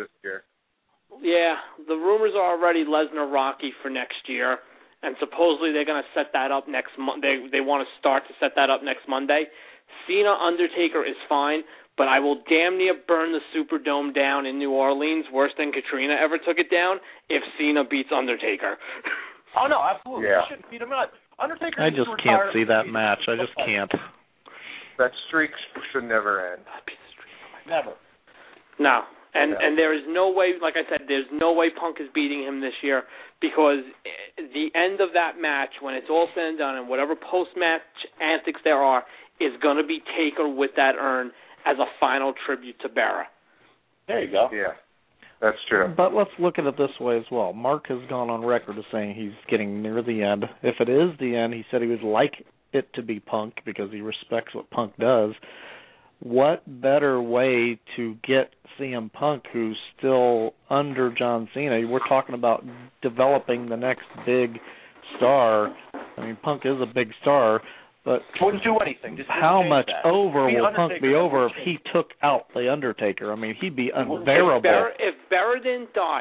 Yeah, the rumors are already Lesnar Rocky for next year, and supposedly they're going to set that up next Monday. They want to start to set that up next Monday. Cena Undertaker is fine, but I will damn near burn the Superdome down in New Orleans, worse than Katrina ever took it down, if Cena beats Undertaker. Oh, no, absolutely. Yeah. He shouldn't beat him up. Undertaker I just can't see that match. I just can't. That streak should never end. Never. No. And there is no way, like I said, there's no way Punk is beating him this year because the end of that match, when it's all said and done, and whatever post-match antics there are, is going to be Taker with that urn as a final tribute to Barra. There you go. Yeah, that's true. But let's look at it this way as well. Mark has gone on record as saying he's getting near the end. If it is the end, he said he would like it to be Punk because he respects what Punk does. What better way to get CM Punk, who's still under John Cena? We're talking about developing the next big star. I mean, Punk is a big star, but wouldn't do anything. How much over will Punk be over if he took out the Undertaker? I mean, he'd be unbearable. If Barra didn't die,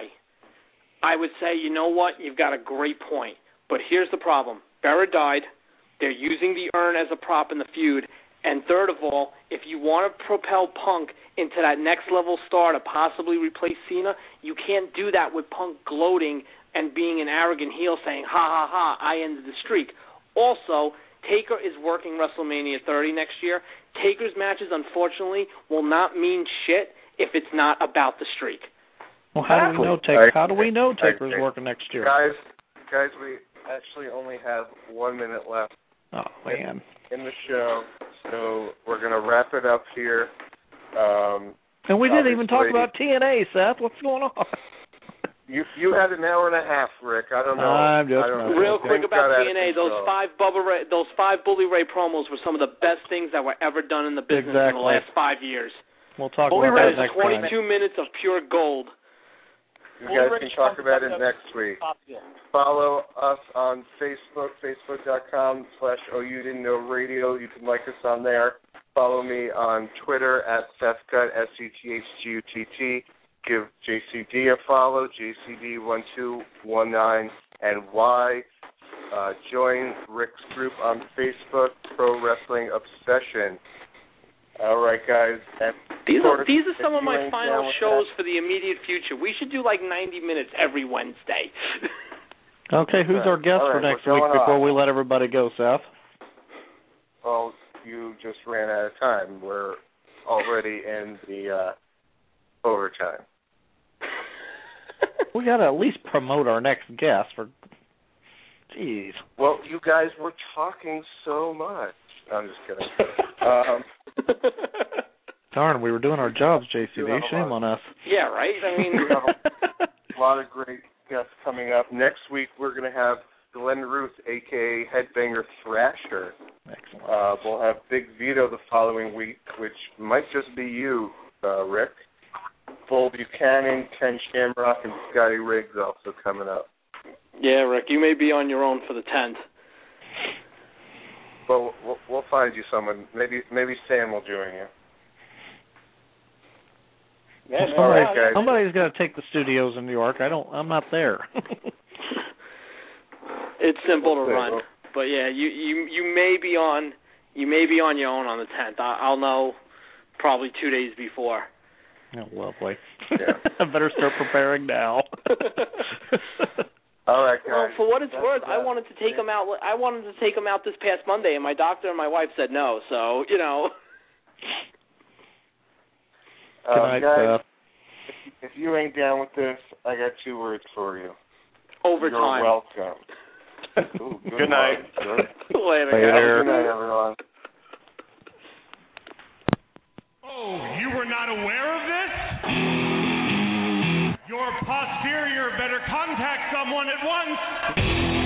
I would say, you know what, you've got a great point. But here's the problem. Barra died. They're using the urn as a prop in the feud. And third of all, if you want to propel Punk into that next level star to possibly replace Cena, you can't do that with Punk gloating and being an arrogant heel saying, ha, ha, ha, I ended the streak. Also, Taker is working WrestleMania 30 next year. Taker's matches, unfortunately, will not mean shit if it's not about the streak. Well, how do we know Taker's working next year? Guys, we actually only have 1 minute left. Oh, man. In the show, so we're going to wrap it up here. And we didn't even talk about TNA, Seth. What's going on? You had an hour and a half, Rick. I don't know. Real quick about TNA, those five Bully Ray promos were some of the best things that were ever done in the business in the last 5 years. We'll talk about that next time. 22 minutes of pure gold. You guys can talk about it next week. Follow us on Facebook, facebook.com/OhYouDidn'tKnowRadio. You can like us on there. Follow me on Twitter @SethGutt, SETHGUTT. Give JCD a follow, JCD1219NY. Join Rick's group on Facebook, Pro Wrestling Obsession. All right, guys. These are some of my final shows for the immediate future. We should do like 90 minutes every Wednesday. Okay, who's our guest for next week before we let everybody go, Seth? Well, you just ran out of time. We're already in the overtime. We got to at least promote our next guest. Jeez. Well, you guys were talking so much. I'm just kidding. Darn, we were doing our jobs, JCD. Shame on us. Yeah, right? I mean, we have a lot of great guests coming up. Next week, we're going to have Glenn Ruth, a.k.a. Headbanger Thrasher. Excellent. We'll have Big Vito the following week, which might just be you, Rick. Bull Buchanan, Ken Shamrock, and Scotty Riggs also coming up. Yeah, Rick, you may be on your own for the 10th. But we'll find you someone. Maybe Sam will join you. Yeah, all right, guys. Somebody's got to take the studios in New York. I'm not there. It's simple to run, but yeah, you may be on your own on the 10th. I'll know probably 2 days before. Oh, lovely. Yeah. I better start preparing now. All right, guys. Well, for what it's worth, I wanted to take him out. I wanted to take him out this past Monday, and my doctor and my wife said no. So Good night, guys, if you ain't down with this, I got 2 words for you. Overtime. You're welcome. Ooh, good night. Later. Good night, everyone. Oh, you were not aware of this? Your posterior better contact someone at once.